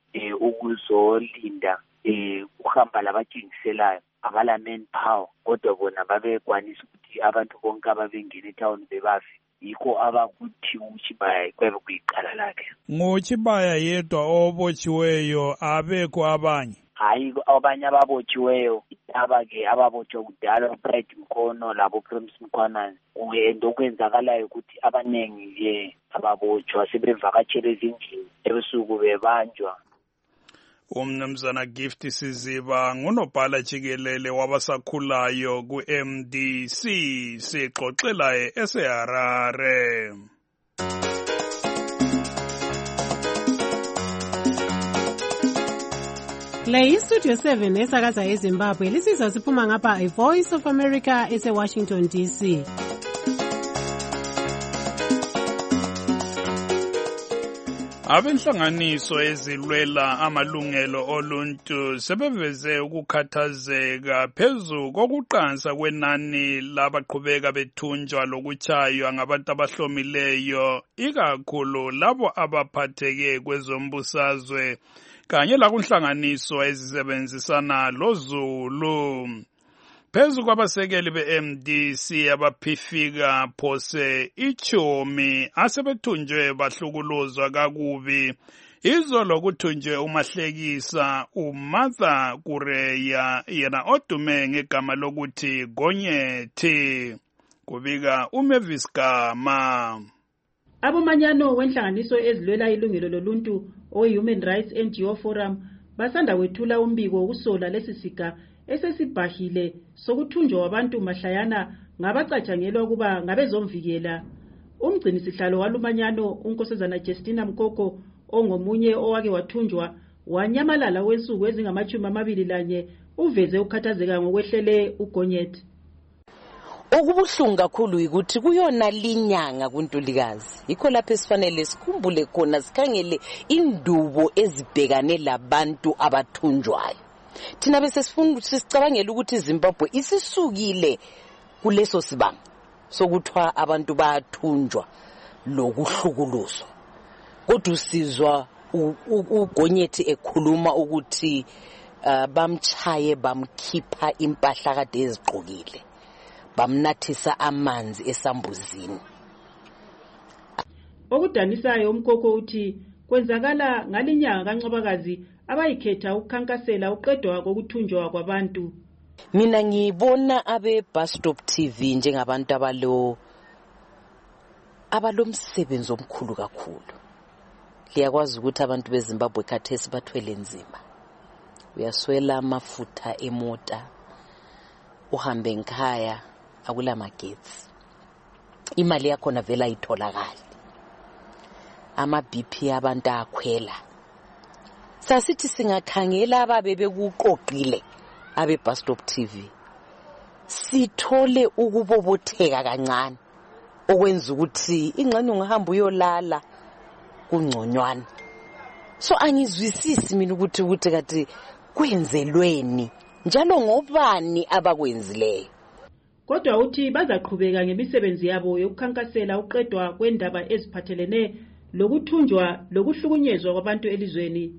ukuzolinda ukuhamba labatshengiselayo abala manpower kodwa bona babekwanisa ukuthi abantu bonke ababengena etown bebafi. Yikho abakuthi uChibaya kwebe kuyiqala lakhe. NguChibaya yedwa obotshiweyo abekho abanye? Hayi abanye ababotshiweyo ke ababotshwe kudala uPride Mkhono labo Prims Mkhwana endokwenzakalayo ukuthi abanengi ababotshwa sebevakatshele ezindlini ebusuku bebanjwa. Umnumzana Gift Siziba ngunobhala jikelele wabasakhulayo ku-MDC sixoxela eseHarare. Le yiStudio 7 esakaza eZimbabwe lisizwa siphuma ngapha iVoice of America ese-Washington DC. Abenhlanganiso ezilwela amalungelo oluntu sebeveze ukukhathazeka phezu kokuqansa kwenani labaqhubeka bethunjwa lokutshaywa ngabantu abahlomileyo, ikakhulu labo abaphatheke kwezombusazwe kanye lakunhlanganiso ezisebenzisana loZulu. Phezu kwabasekeli be-MDC abaphifika phose ichumi asebethunjwe bahlukuluzwa kakubi, izolo kuthunjwe uMahlekisa uMartha Kureya, yena odume ngegama lokuthi Gonyethi. Kubika uMavis Gama. Abomanyano wenhlanganiso ezilwela ilungelo loluntu o-Human Rights NGO Forum basanda kwethula umbiko wokusola lesisiga esesibhahile sokuthunjwa kwabantu mahlayana ngabacatshangelwa ukuba ngabezomvikela. Umgcini sihlalo walumanyano uNkosazana Justina Mkoko ongomunye owake wathunjwa wanyamalala wensuku ezingama-21 uveze ukhathazeka ngokwehlele uGonyethi. Okubuhlungu kakhulu ukuthi kuyona linyanga kuNtulikazi, yikho lapho esifanele sikhumbule khona sikhangele indubo ezibhekane labantu abathunjwayo. Thina bese sifuna sicabangela ukuthi Zimbabwe isisukile kuleso sibanga sokuthwa abantu bathunjwa lokuhlukuluzwa. Kodwa usizwa uGonyethi ekhuluma ukuthi bamchaye bamkhipha impahla kade ezigqokile, bamnathisa amanzi esambuzini. Okudanisayo uMkoko uthi kwenzakala ngalinyanga kaNcwabakazi abayikhetha ukukhankasela uqedwa kokuthunjwa kwabantu. Mina ngibona abe-Bus-Stop TV njengabantu abalomsebenzi omkhulu kakhulu. Liyakwazi ukuthi abantu beZimbabwe khathesi bathwele nzima. Uyaswela amafutha emota, uhambe ngikhaya akula magetsi. Imali yakhona vela ayitholakali. Ama-BP abantu akhwela. Sasithi singakhangela ababe bekuqoqile abe-Bus-Stop TV, sithole ukubobotheka kancane okwenza ukuthi ingxenye ungahamba uyolala kungconywana. So angizwisisi mina ukuthi kati kwenzelweni njalo ngobani abakwenzileyo. Kodwa uthi bazaqhubeka ngemisebenzi yabo yokukhankasela uqedwa kwendaba eziphathelene lokuthunjwa lokuhlukunyezwa kwabantu elizweni.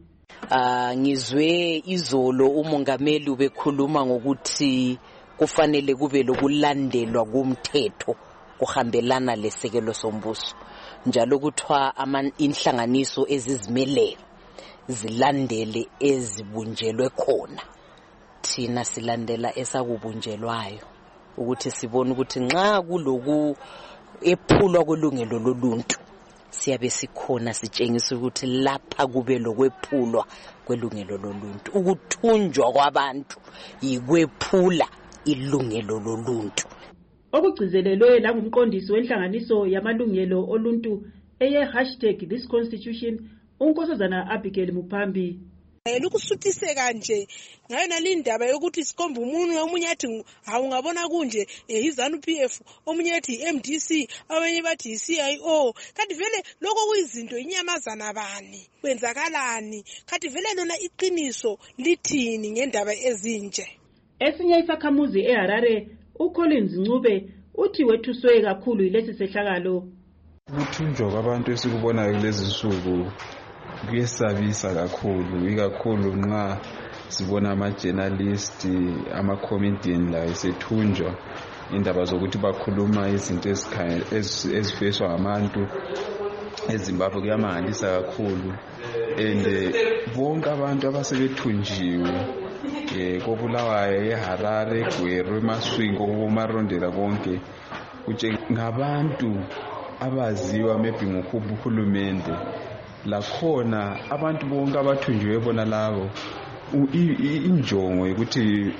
Ngizwe izolo umongameli ubekhuluma ngokuthi kufanele kube lokulandelwa kumthetho kuhambelana lesekelo sombuso, njalo kuthiwa inhlanganiso ezizimeleyo zilandele ezibunjelwe khona. Thina silandela esakubunjelwayo ukuthi sibone ukuthi nxa kuloku ephulwa kolungelo loluntu siyabe sikhona sitshengisa ukuthi lapha kube lokwephulwa kwelungelo loluntu. Ukuthunjwa kwabantu yikwephula ilungelo loluntu. Okugcizelelwe langumqondisi wenhlanganiso yamalungelo oluntu #ThisConstitution uNkosazana Abigail Mupambi. Lukusuthiseka nje ngayona lindaba yokuthi sikomba omunye athi awungabona kunje iZANU-PF, omunye athi MDC, abanye bathi CIO. Kanti vele lokho kuyizinto inyamazana bani, kwenzakalani? Kanti vele lona iqiniso lithini ngendaba ezinje? Esinye isakhamuzi eHarare uCollins Ncube uthi wethuswe kakhulu yilesi sehlakalo. Ukuthunjwa kwabantu esikubonayo kulezi nsuku kuyesabisa kakhulu, ikakhulu nxa sibona ama-journalist, ama-comedian la esethunjwa indaba zokuthi bakhuluma izinto ezifeswa ngabantu eZimbabwe. Kuyamangalisa kakhulu, and bonke abantu abasebethunjiwe koBulawayo, eHarare, eGweru, eMaswingo, koMarondera konke ngabantu abaziwa maybe ngokuhulumende. Lakhona abantu bonke abathunjiwe bona labo injongo ukuthi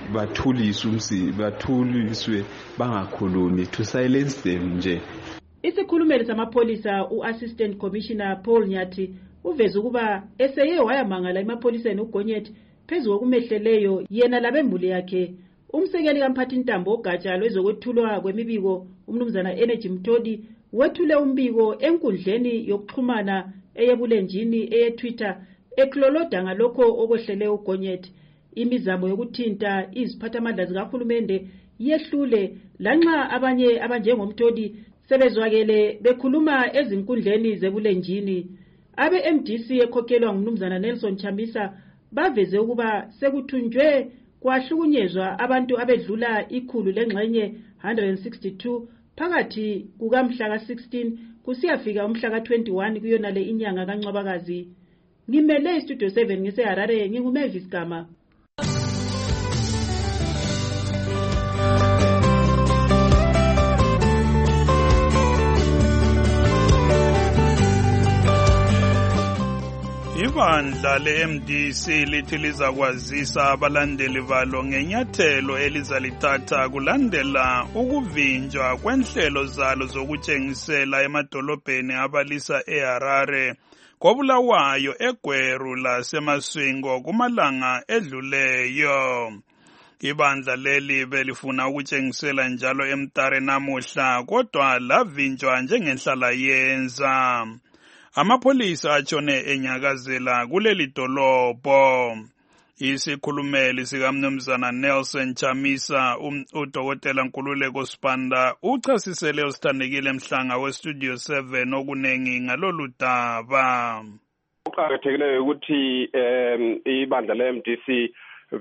bathuliswe bangakhulumi, to silence them nje. Isikhulumeli samapholisa uAssistant Commissioner Paul Nyathi uveze ukuba eseye wayamangala emapholiseni uGonyethi phezu kokumehleleyo yena labembuli yakhe. Umsekeli kamphathintambo ogatsha lwezokwethulwa kwemibiko umnumzana Energy Mtodi wethule umbiko enkundleni yokuxhumana eyebulenjini eyeTwitter ekloloda ngalokho okwehlele uGonyeti. Imizamo yokuthinta iziphathamandla zikahulumende yehlule lanxa abanye abanjengomtoli sebezwakele bekhuluma ezinkundleni zebulenjini. Abe MDC ekhokhelwa ngumnumzana Nelson Chamisa baveze ukuba sekuthunjwe kwahlukunyezwa abantu abedlula ikhulu lengxenye 162 phakathi kukamhla ka-16 kusiyafika umhla ka-21 kuyonale inyanga kaNcwabakazi. Ngimele istudio 7 ngiseHarare, nginguMavis Gama. Ibandla le-MDC lithi lizakwazisa abalandeli balo ngenyathelo elizalithatha kulandela ukuvinjwa kwenhlelo zalo zokutshengisela emadolobheni abalisa eHarare, koBulawayo, eGweru laseMasvingo kumalanga edluleyo. Ibandla leli belifuna ukutshengisela njalo eMtare namuhla, kodwa lavinjwa njengenhlala yenza. Amapholisa atshone enyakazela kuleli dolobho. Isikhulumeli sikamnumzana Nelson Chamisa, uDokotela Nkululeko Sibanda, uchasisele usithandekile Mhlanga weStudio 7 okunengi ngalolu daba. Kuqakathekile ukuthi ibandla le-MDC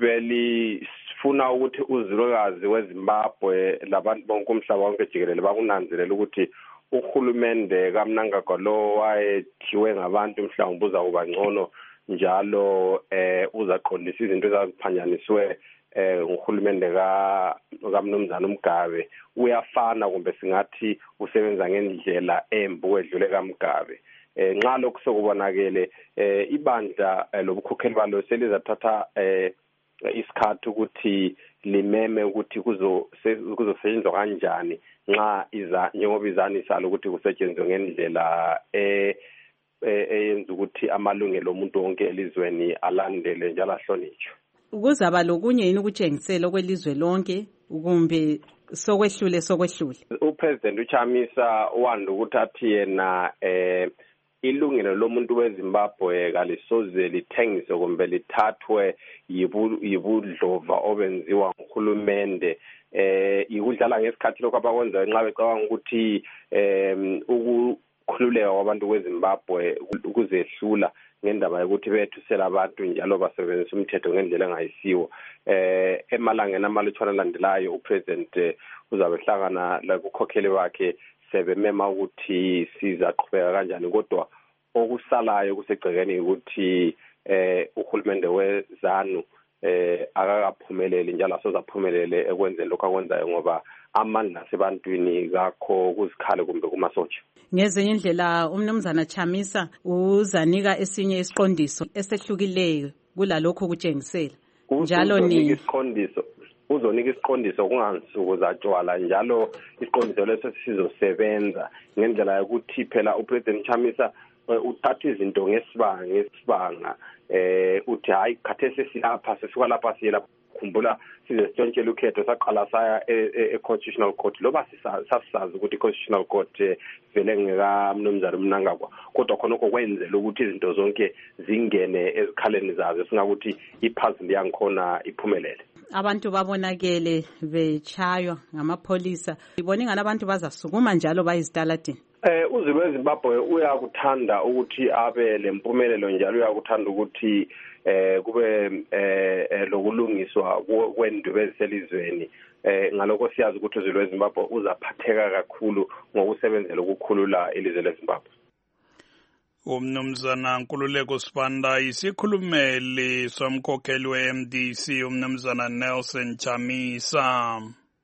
belifuna ukuthi uzwelikazi weZimbabwe labantu bonke umhlaba wonke jikelele bakunanzelela ukuthi uhulumende kaMnangagwa lo wayethiwe ngabantu mhlawumbe uzawuba ngcono njalo uzaqondisa izinto ezaziphanyaniswe uhulumende kaMnumzana uMgabe uyafana kumbe singathi usebenza ngendlela embi wedlule kaMgabe. Nxa lokho sokubonakele ibandla lobukhokheli balo selizathatha isikhathi ukuthi limeme ukuthi kuzosetshenzwa kanjani nxa njengoba izanisa ukuthi kusetshenzwe ngendlela eyenza ukuthi amalungelo omuntu wonke elizweni alandele njalo ahlonitshwe. Kuzaba lokunye yini ukutshengisela okwelizwe lonke kumbe sokwehlule? uPresident uChamisa wanda ukuthi athi yena ilungelo lomuntu weZimbabwe kalisoze lithengiswe kumbe lithathwe yibudlova obenziwa nguhulumende. Ikudlala ngesikhathi lokho abakwenzayo nxa becabanga ukuthi ukukhululeka kwabantu kweZimbabwe ukuzehlula ngendaba yokuthi bethusela abantu njalo basebenzisa umthetho ngendlela engayisiwo. Emalangeni amalutshwana alandelayo uPresident uzabe hlangana lokukhokheli wakhe sebemema ukuthi sizaqhubeka kanjani, kodwa okusalayo kusegcekeni ukuthi uhulumende weZanu akakaphumeleli njalo asozaphumelele ekwenzeni lokho akwenzayo ngoba amandla asebantwini kakho kuzikhale kumbe kumasotsha. Ngezinye indlela umnumzana Chamisa uzanika esinye isiqondiso esehlukileyo kulalokho kutshengisela njalo ni isiqondiso uzonika isiqondiso kungansuku zatshwala njalo isiqondiso leso sizosebenza ngendlela yokuthi phela uPresident Chamisa uthatha izinto ngesibanga uthi hayi khathesi silapha sisuka lapha siyela khumbula sizesitshontshelwa ukhetho saqala saya e-Constitutional Court loba sasazi ukuthi i-Constitutional Court vele ngekamnumzana Mnangagwa, kodwa khonokho kwenzela ukuthi izinto zonke zingene ezikhaleni zazo singakuthi ipuzzle yangikhona iphumelele. Abantu babonakele bechaywa ngamapholisa, ibona ingani abantu bazasukuma njalo bayizitaladini. Uzulu weZimbabwe uyakuthanda ukuthi abe lempumelelo njalo uyakuthanda ukuthi kube lokulungiswa kwendube eziselizweni. Ngalokho siyazi ukuthi uzulu weZimbabwe uzaphatheka kakhulu ngokusebenzela ukukhulula ilizwe leZimbabwe. Umnumzana Nkululeko Sibanda, isikhulumeli somkhokheli we-MDC umnumzana Nelson Chamisa.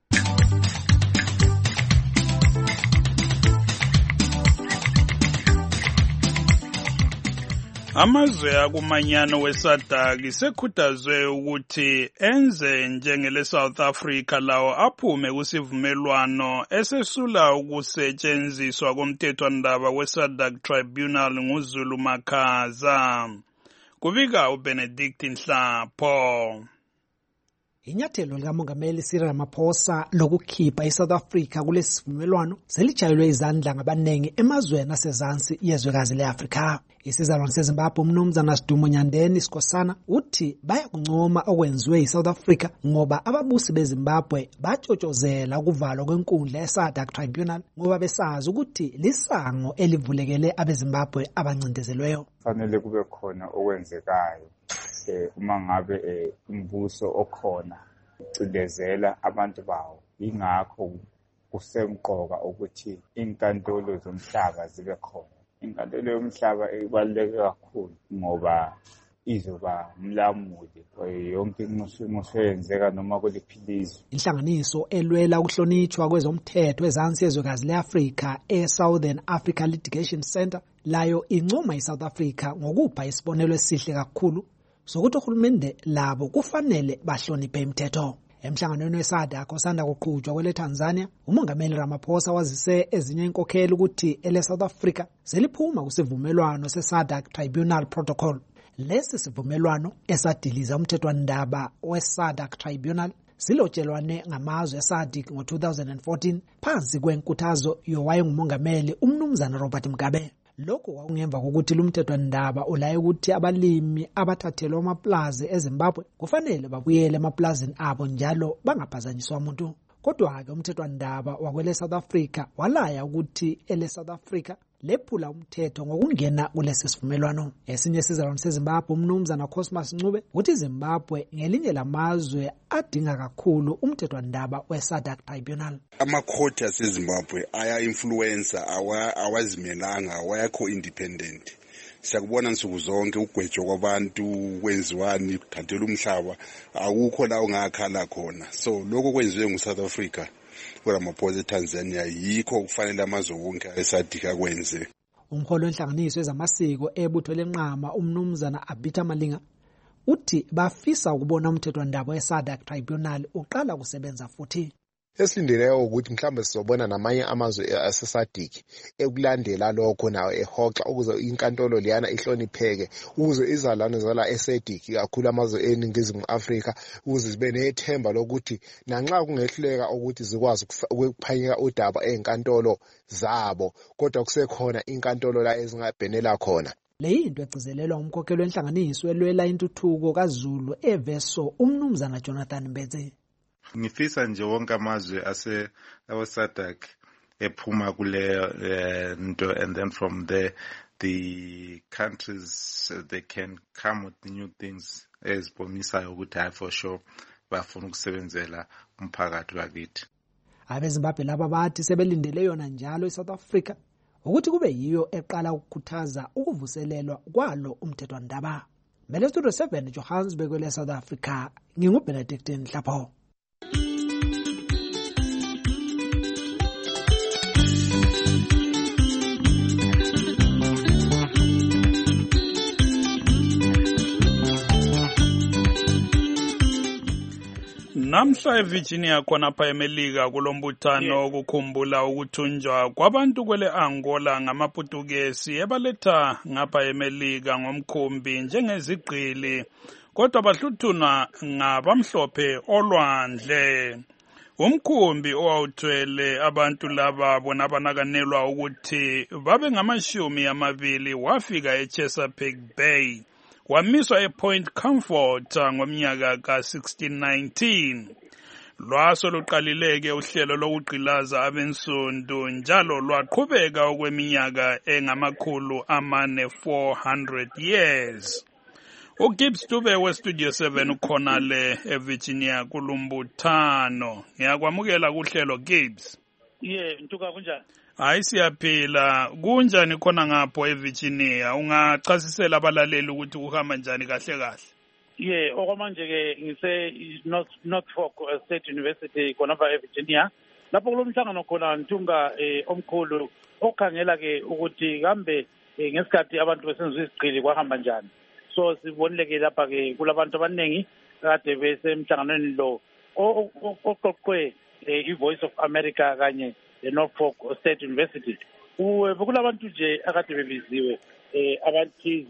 Amazwe akumanyano weSADC sekhuthazwe ukuthi enze njengele South Africa lawo aphume kusivumelwano esesula ukusetshenziswa komthethwandaba weSADC Tribunal nguZulu Makhaza. Kubika uBenedict Nhlapho. Inyathelo likamongameli Cyril Ramaphosa lokukhipha iSouth Africa kulesi sivumelwano selijayelwe izandla ngabaningi emazweni asezansi yezwekazi leAfrika. Isizalwane seZimbabwe umnumzana Sidumo Nyandeni Sikhosana uthi bayakuncoma okwenziwe iSouth Africa ngoba ababusi beZimbabwe batshotshozela ukuvalwa kwenkundla yeSADC Tribunal ngoba besazi ukuthi lisango elivulekele abeZimbabwe abancindezelweyo. Fanele kube khona okwenzekayo uma ngabe umbuso okhona ucindezela abantu bawo. Ingakho kusemqoka ukuthi inkantolo zomhlaba zibe khona. Inkantolo yomhlaba ibaluleke kakhulu ngoba izoba mlamuli yonke inqubo eyenzeka noma kuliphilizwe. Inhlanganiso elwela ukuhlonishwa kwezomthetho ezansi yezwekazi leAfrika eSouthern Africa Litigation Center layo incoma iSouth Africa ngokupha isibonelo esihle kakhulu sokuthi uhulumende labo kufanele bahloniphe imithetho. Emhlanganweni weSADC osanda kuqhutshwa kwele Tanzania, umongameli Ramaphosa wazise ezinye inkokheli ukuthi South Africa seliphuma kusivumelwano seSADC Tribunal Protocol. Lesi sivumelwano esadiliza umthethwandaba weSADC Tribunal silotshelwane ngamazwe eSADC ngo-2014 phansi kwenkuthazo yowayengumongameli umnumzana Robert Mugabe. Lokho kwakungemva kokuthi lumthethwandaba ulaye ukuthi abalimi abathathelwa amaplazi eZimbabwe kufanele babuyele emaplazini abo njalo bangaphazanyiswa umuntu. Kodwa-ke umthethwandaba wakwele South Africa walaya ukuthi South Africa lephula umthetho ngokungena kulesi sivumelwano. Esinye isizalwane seZimbabwe umnumzana Cosmas Ncube uthi Zimbabwe ngelinye lamazwe adinga kakhulu umthethwandaba weSADC Tribunal. Amakhoti aseZimbabwe aya-influencer awazimelanga awakho independent. Siyakubona nsuku zonke ugwejo kwabantu kwenziwani kuthathela umhlaba akukho la ongakhala khona. So lokho kwenziwe nguSouth Africa kuRamaphosa eTanzania yikho kufanele amazwe wonke eSADC akwenze. Umholi wenhlanganiso ezamasiko ebutho lenqama umnumzana Abita Malinga uthi bafisa ukubona umthethwandaba weSADC Tribunal uqala kusebenza futhi. Esilindeleyo ukuthi mhlawumbe sizobona namanye amazwe aseSADC ekulandela lokho nawo ehoxa ukuze inkantolo liyana ihlonipheke ukuze izalwane zala eSADC kakhulu amazwe eningizimu Afrika ukuze zibe nethemba lokuthi nanxa kungehluleka ukuthi zikwazi ukuphanyeka udaba ezinkantolo zabo kodwa kusekhona inkantolo la ezingabhenela khona. Leyinto egcizelelwa umkhokheli wenhlanganiso elwela intuthuko kaZulu eVeso umnumzana Jonathan Mbete. Ngifisa nje wonke amazwe awe-SADC ephuma kule nto and then from there the countries they can come with new things ezibonisayo ukuthi hayi for sure bafuna ukusebenzela umphakathi wakithi. AbeZimbabwe laba bathi sebelindele yona njalo eSouth Africa ukuthi kube yiyo eqala ukukhuthaza ukuvuselelwa kwalo umthethwandaba. Mele Studio 7 Johannesburg kwele South Africa nginguBenedict Nhlapho. Namhla eVirginia khonapha eMelika kulombuthano okukhumbula ukuthunjwa kwabantu kwele Angola ngamaPutukezi ebaletha ngapha eMelika ngomkhumbi njengezigqili kodwa bahluthunwa ngabamhlophe olwandle. Umkhumbi owawuthwele abantu laba bona banakanelwa ukuthi babe ngama20 wafika eChesapeake Bay wamiswa ePoint Comfort ngomnyaka ka1619. Lwaso luqalileke uhlelo lokugqilaza abensundu njalo lwaqhubeka okweminyaka engama400 years. uGibbs Dube weStudio 7 ukhona le eVirginia kulumbuthano. Ngiyakwamukela kuhlelo Gibbs. Ntuka kunjani? Hayi siyaphila. Kunjani khona ngapho eVirginia? Ungachasisela abalaleli ukuthi kuhamba njani kahle kahle? Okwamanje ke ngise Norfolk State University khonapha eVirginia. Lapho kulomhlangano khona Ntunga omkhulu okhangela ke ukuthi kambe ngesikhathi abantu besenza isigqili kwahamba njani. So sibonile ke lapha ke kulabantu abaningi kade besemhlanganweni lo oqoqwe iVoice of America kanye eNorfolk State University. Bekulabantu nje akade bebiziwe abathize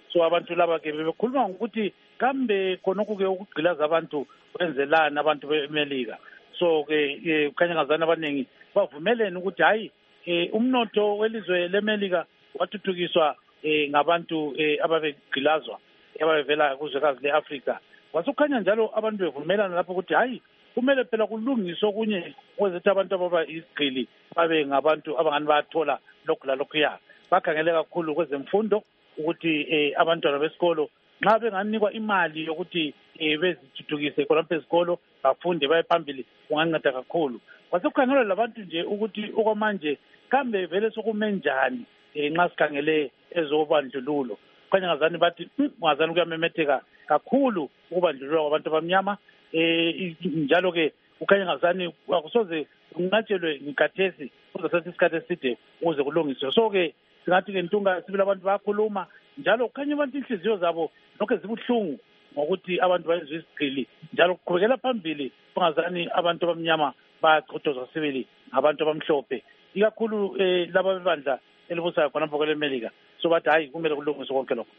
so abantu laba-ke bebekhuluma ngokuthi kambe khonokhu-ke ukugqilaza abantu kwenzelani abantu bemelika. So-ke kukhanya ngazana abaningi bavumelene ukuthi hayi umnotho welizwe lemelika wathuthukiswa ngabantu ababegqilazwa ababevela kuzwekazi le-Afrika. Kwasukhanya njalo abantu bevumelana lapho ukuthi hayi kumele phela kulungiswe okunye kwezethu abantu ababa isigqili babe ngabantu abangani bayathola lokhu lalokhuya. Bakhangele kakhulu kwezemfundo ukuthi abantwana besikolo nxa benganikwa imali yokuthi bezithuthukise khonapha ezikolo bafunde baye phambili kunganceda kakhulu. Kwasekukhangelwa labantu nje ukuthi okwamanje kambe vele sokume njani nxa sikhangele ezobandlululo. Kukhanya ngazani bathi ngazani kuyamemetheka kakhulu ukubandlululwa kwabantu abamnyama. Njalo-ke kukhanya ngazani akusoze kunqatshelwe ngikhathesi kuzothatha isikhathi eside ukuze kulungiswe. So-ke singathi-ke Ntunga sibili abantu bayakhuluma njalo kukhanya abantu inhliziyo zabo lokho zibuhlungu ngokuthi abantu bayezwe isigqili njalo kuqhubekela phambili kungazani abantu abamnyama bayachotozwa sibili ngabantu abamhlophe ikakhulu laba bebandla elibusayo khonapho kwelemelika. So bathi hayi kumele kulungiswe konke lokho.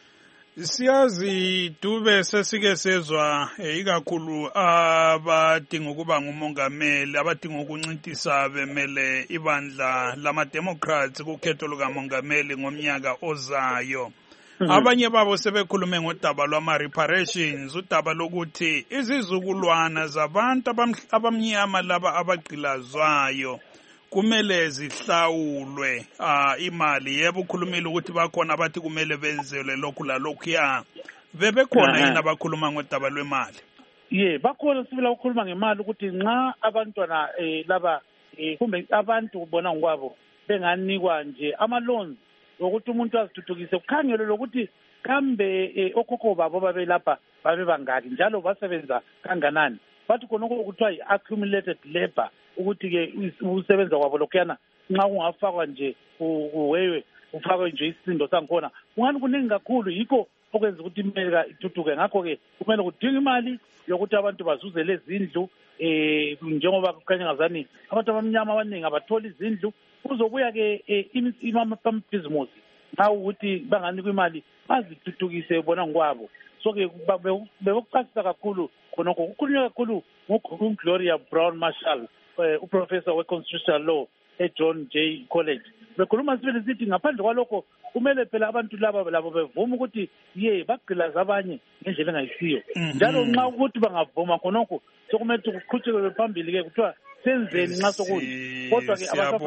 Siyazi Dube sesike sezwa ikakhulu abadinga ukuba ngumongameli abadinga ukuncintisa bemele ibandla lama-Democrats kukhetho lukamongameli ngomnyaka ozayo. Abanye babo sebekhulume ngodaba lwama-reparations, udaba lokuthi izizukulwana zabantu abamnyama laba abagqilazwayo kumele zihlawulwe imali. Yebo ukhulumile ukuthi bakhona abathi kumele benzelwe lokhu lalokhuya. Bebekhona yini abakhuluma ngodaba lwemali? Bakhona sibila ukukhuluma ngemali ukuthi nxa abantwana laba kumbe abantu bona ngokwabo benganikwa nje ama-loans ukuthi umuntu azithuthukise kukhangelwe lokuthi kambe okhokho babo babelapha babe bangaki njalo basebenza kanganani. Bathi khonokho kuthiwa yi-accumulated labor ukuthi-ke usebenza kwabo lokhuyana nxa kungafakwa nje kuwewe ufakwe nje isisindo sangikhona kungani kuningi kakhulu yikho okwenza ukuthi imelika ithuthuke. Ngakho-ke kumele kudinga imali yokuthi abantu bazuze lezindlu njengoba kukhanya ngazani abantu abamnyama abaningi abatholi izindlu kuzobuya-ke amabhizimusi nxa ukuthi banganikwa imali bazithuthukise bona ngokwabo. So-ke bekucasisa kakhulu khonokho kukhulunywa kakhulu nguGloria Brown Marshall uprofessor we-constitutional law eJohn Jay College. Bekhuluma sibili sithi ngaphandle kwalokho kumele phela abantu labo bevuma ukuthi bagqilaza abanye ngendlela engayisiyo. Njalo nxa ukuthi bangavuma khonokho sokumele ukuthi kuqhutshekwe phambili-ke kuthiwa senzeni nxa sokunje. Kodwa-ke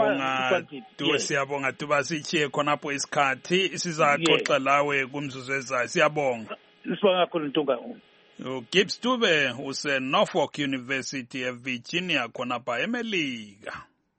siyabonga Duba sitshiye khonapho isikhathi sizaxoxa lawe kumzuzu ezayo. Siyabonga. Sibonga kakhulu Ntunga. Gibbs Dube use-Norfolk University eVirginia khonapha emelika.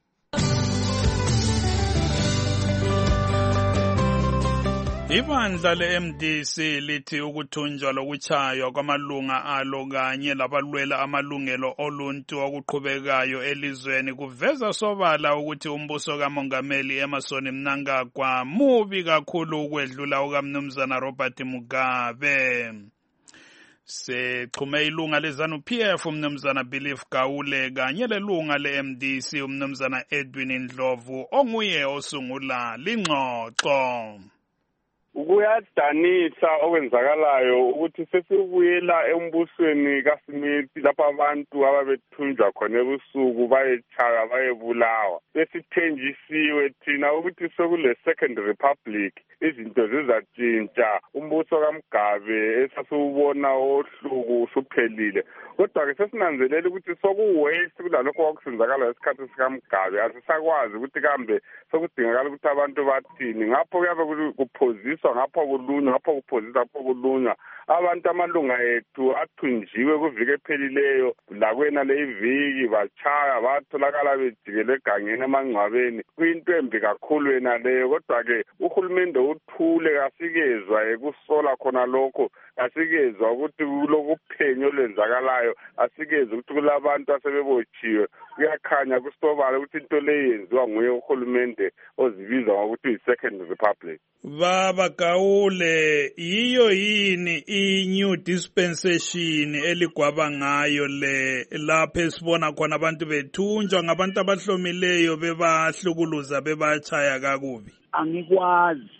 Ibandla le-MDC lithi ukuthunjwa lokuchaywa kwamalunga alo kanye labalwela amalungelo oluntu okuqhubekayo elizweni kuveza sobala ukuthi umbuso kamongameli Emmerson Mnangagwa mubi kakhulu ukwedlula ukaMnumzana Robert Mugabe. Sexhume ilunga leZANU-PF uMnumzana Belief Gawule kanye lelunga le-MDC uMnumzana Edwin Ndlovu onguye osungula lingxoxo. Kuyadanisa okwenzakalayo ukuthi sesibuyela embusweni kaSmith lapha abantu ababethunjwa khona ebusuku bayechaya bayebulawa. Sesithenjisiwe thina ukuthi sekule second republic izinto zizatshintsha. Umbuso kaMgabe esasiwubona ohluku usuphelile. Kodwa-ke sesinanzelela ukuthi sokuwaste kulalokho kwakusenzakala esikhathi sikaMgabe. Asisakwazi ukuthi kambe sokudingakala ukuthi abantu bathini. Ngapho kuyabe kuphoziswa ngapho kulunywa ngapho kuphoziswa ngapho kulunywa. Abantu amalunga ethu athunjiwe kuviki ephelileyo lakwena leyiviki bachaya batholakala bejikele egangeni emangcwabeni. Kuyinto embi kakhulu yena leyo. Kodwa-ke uhulumende uthule kasikezwa ekusola khona lokho. Asikezwa ukuthi kulokuphenyo olwenzakalayo. Asikezwa ukuthi kulabantu asebebotshiwe. Kuyakhanya kusobala ukuthi into leyo yenziwa nguye uhulumende ozibiza ngokuthi yi-Second Republic. Baba Gawule, yiyo yini i-new dispensation eligwaba ngayo lapho esibona khona abantu bethunjwa ngabantu abahlomileyo bebahlukuluza bebachaya kakubi? Angikwazi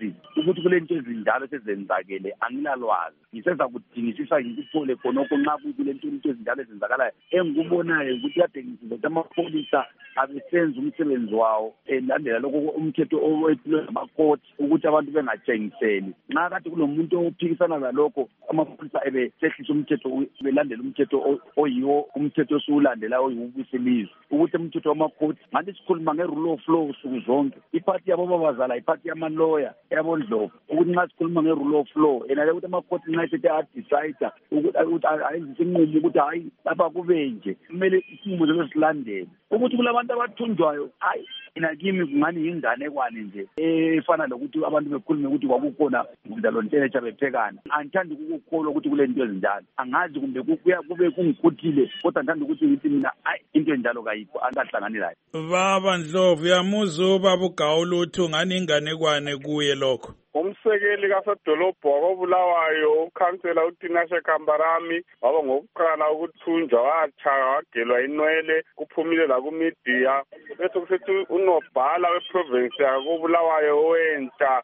ukuthi kule nto ezinjalo sezenzakele angilalwazi ngiseza kudingisisa ngikuthole khonokho nxa kule nto ezinjalo ezenzakalayo engikubonayo ukuthi kade ngizothi amapholisa abesenza umsebenzi wawo elandela lokho umthetho owethulwe ngamakoti ukuthi abantu bengatshengiseli nxa kade kulomuntu ophikisana lalokho amapholisa ebesehlisa umthetho belandela umthetho oyiwo umthetho osulandela oyiwubusilizwe ukuthi umthetho wamakoti ngathi sikhuluma nge-rule of law usuku zonke iphathi yabobabazala iphathi yamaloya yabondlovu ukuthi nxa sikhuluma nge-rule of law enale ukuthi amakoti nxa esethe adicide ukuthi ayenzise inqumo ukuthi hayi lapha kube nje kumele isinqumo selo silandele ukuthi kulabantu abathunjwayo hayi mina kimi kungani yinganekwane nje efana lokuthi abantu bekhulume ukuthi kwakukhona umdlalo ntsheletsha bephekana angithandi ukukholwa ukuthi kule nto ezinjalo angazi kumbe kube kungikhuthile kodwa ngithanda ukuthi ngithi mina into enjalo kayikho angahlangani layo baba Ndlovu yamuza ubaba uGawule uthi ngani inganekwane kuye lokho umsekeli kasedolobho wakobulawayo ukhansela uTinashe Kambarami waba ngokuqala ukuthunjwa watshaya wagelwa inwele kuphumile la kumedia bese kusethi unobhala weprovince yakobulawayo owentsha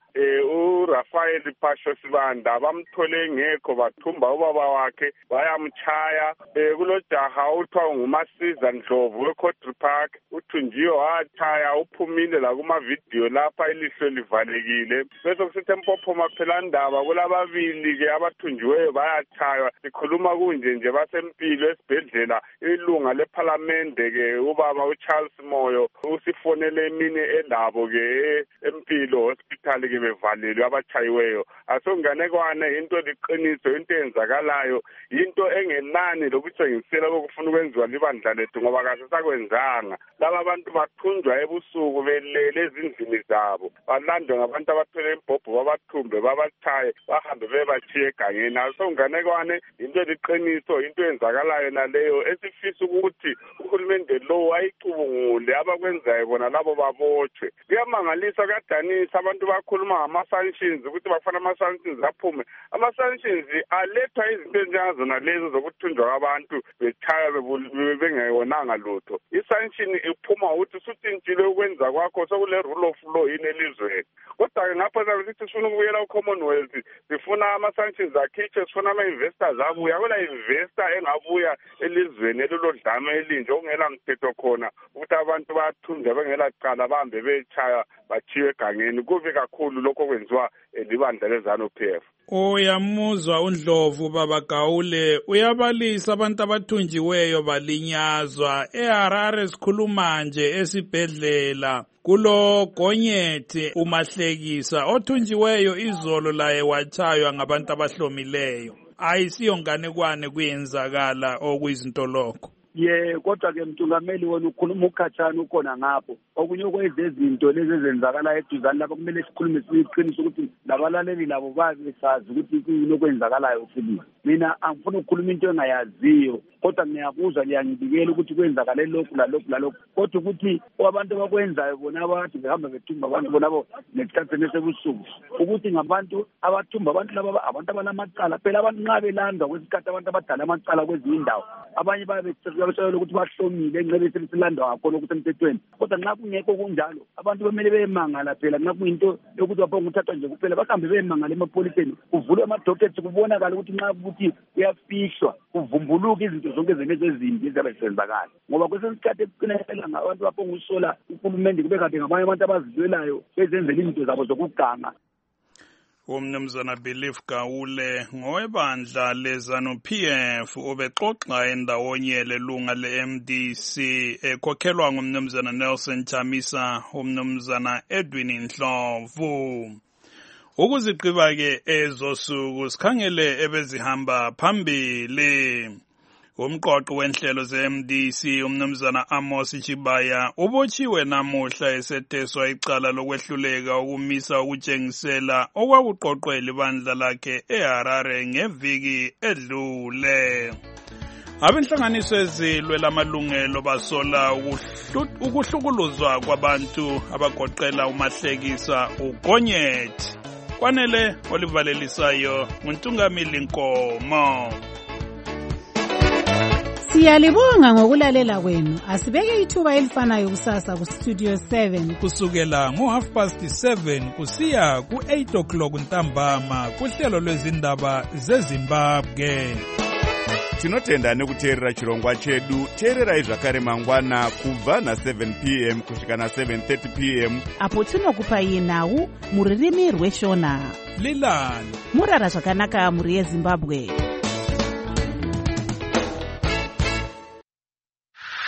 uRafael Pasho Sibanda bamthole ngekho bathumba ubaba wakhe bayamchaya kulojaha uthiwa nguMasiza Ndlovu weCountry Park uthunjiwe watshaya uphumile la kuma-video lapha ilihlo livalekile bese Tempopho Maphelandaba kulababili-ke abathunjiweyo bayatshaywa sikhuluma kunje nje basempilo esibhedlela ilunga lephalamende-ke ubaba uCharles Moyo usifonele emini elabo-ke empilo hospital-ke bevalelwe abatshayiweyo asonganekwane into liqiniso into eyenzakalayo into engenani lokutshengisela kokufuna ukwenziwa libandla lethu ngoba kasisakwenzanga laba abantu bathunjwa ebusuku belele ezindlini zabo balandwe ngabantu abathwele imbhobho babathumbe babachaye bahambe bebachiye egangeni asonganekwane into liqiniso into eyenzakalayo naleyo esifisa ukuthi uhulumende lo ayicubungule abakwenzayo bona labo babotshwe kuyamangalisa kadanisa abantu bakhuluma ngama-sanctions ukuthi bafana ama-sanctions aphume ama-sanctions alethwa izinto ezinjengazona lezo zokuthunjwa kwabantu bechaya bengayonanga lutho i-sanction iphuma ukuthi usutshintshile ukwenza kwakho sokule rule of law yini elizweni kodwa-ke ngapha sabe sithi sifuna ukubuyela ku-Commonwealth sifuna ama-sanctions akhitshwe sifuna ama-investors abuya kwela investor engabuya elizweni elilodlame elinje okungela mthetho khona ukuthi abantu bathunjwa bengela cala bahambe bechaya bachiwe egangeni kubi kakhulu lokho kwenziwa libandla leZANU-PF. Uyamuzwa uNdlovu baba Gawule uyabalisa abantu abathunjiweyo balinyazwa eHarare sikhuluma nje esibhedlela kulo Gonyethi uMahlekisa othunjiweyo izolo laye wachaywa ngabantu abahlomileyo ayisiyonganekwane kuyenzakala okuyizinto lokho kodwa-ke mthungameli wena ukhuluma ukhatshana ukhona ngapho okunye okwezezinto lezi ezenzakala eduzane lapho kumele sikhulume siqinise ukuthi labalaleli labo babe sazi ukuthi kuyini okwenzakalayo sibili mina angifuna ukukhuluma into engayaziyo kodwa ngiyakuzwa liyangibikela ukuthi kwenzakale lokhu lalokhu kodwa ukuthi abantu abakwenzayo bona abathi behamba bethumba abantu bonabo nesikhathini esebusuku ukuthi ngabantu abathumba abantu laba abantu abanamacala phela abantu nxa belandwa kwesikhathi abantu abadala amacala kwezinye indawo abanye bayabetshela ukuthi bahlomile engcebe selilandwa ngakhona okusemthethweni kodwa nxa kungekho kunjalo abantu bemele beyemangala phela nxa kuyinto yokuthi baphonga ukuthathwa nje kuphela bahambe beyemangala emapoliseni kuvulwe ama-dockets kubonakala ukuthi nxa ukuthi kuyafihlwa kuvumbuluka izinto zonke zenezi ezimbi eziyabe zisenzakala ngoba kwesinye isikhathi ekuqinekela ngabantu baphonga usola uhulumende kube kade ngabanye abantu abazilwelayo bezenzela izinto zabo zokuganga. Umnumzana Belief Gawule ngowebandla leZANU-PF ubexoxa endawonye lelunga le-MDC ekhokhelwa ngumnumzana Nelson Chamisa umnumzana Edwin Ndlovu. Ukuziqiba-ke ezosuku sikhangele ebezihamba phambili. Umqoqo wenhlelo ze-MDC umnumzana Amos Chibaya ubotshiwe namuhla esetheswa icala lokwehluleka ukumisa ukutshengisela okwakuqoqwe libandla lakhe eHarare ngeviki edlule. Abenhlanganiso ezilwela amalungelo basola ukuhlukuluzwa kwabantu abagoqela uMahlekisa uGonyethi. Kwanele olivalelisayo nguNtungamili Nkomo. Siyalibonga ngokulalela kwenu. Asibeke ithuba elifanayo kusasa ku Studio 7 kusukela ngo7:30 kusiya ku8 ntambama kuhlelo lwezindaba zeZimbabwe. Tinotenda nekuteerera chirongwa chedu. Teererai zvakare mangwana kubva na7 p.m. kusvika na7:30 p.m. apo tinokupai nhau muririmi rweshona. Lilani murara zvakanaka muri yeZimbabwe.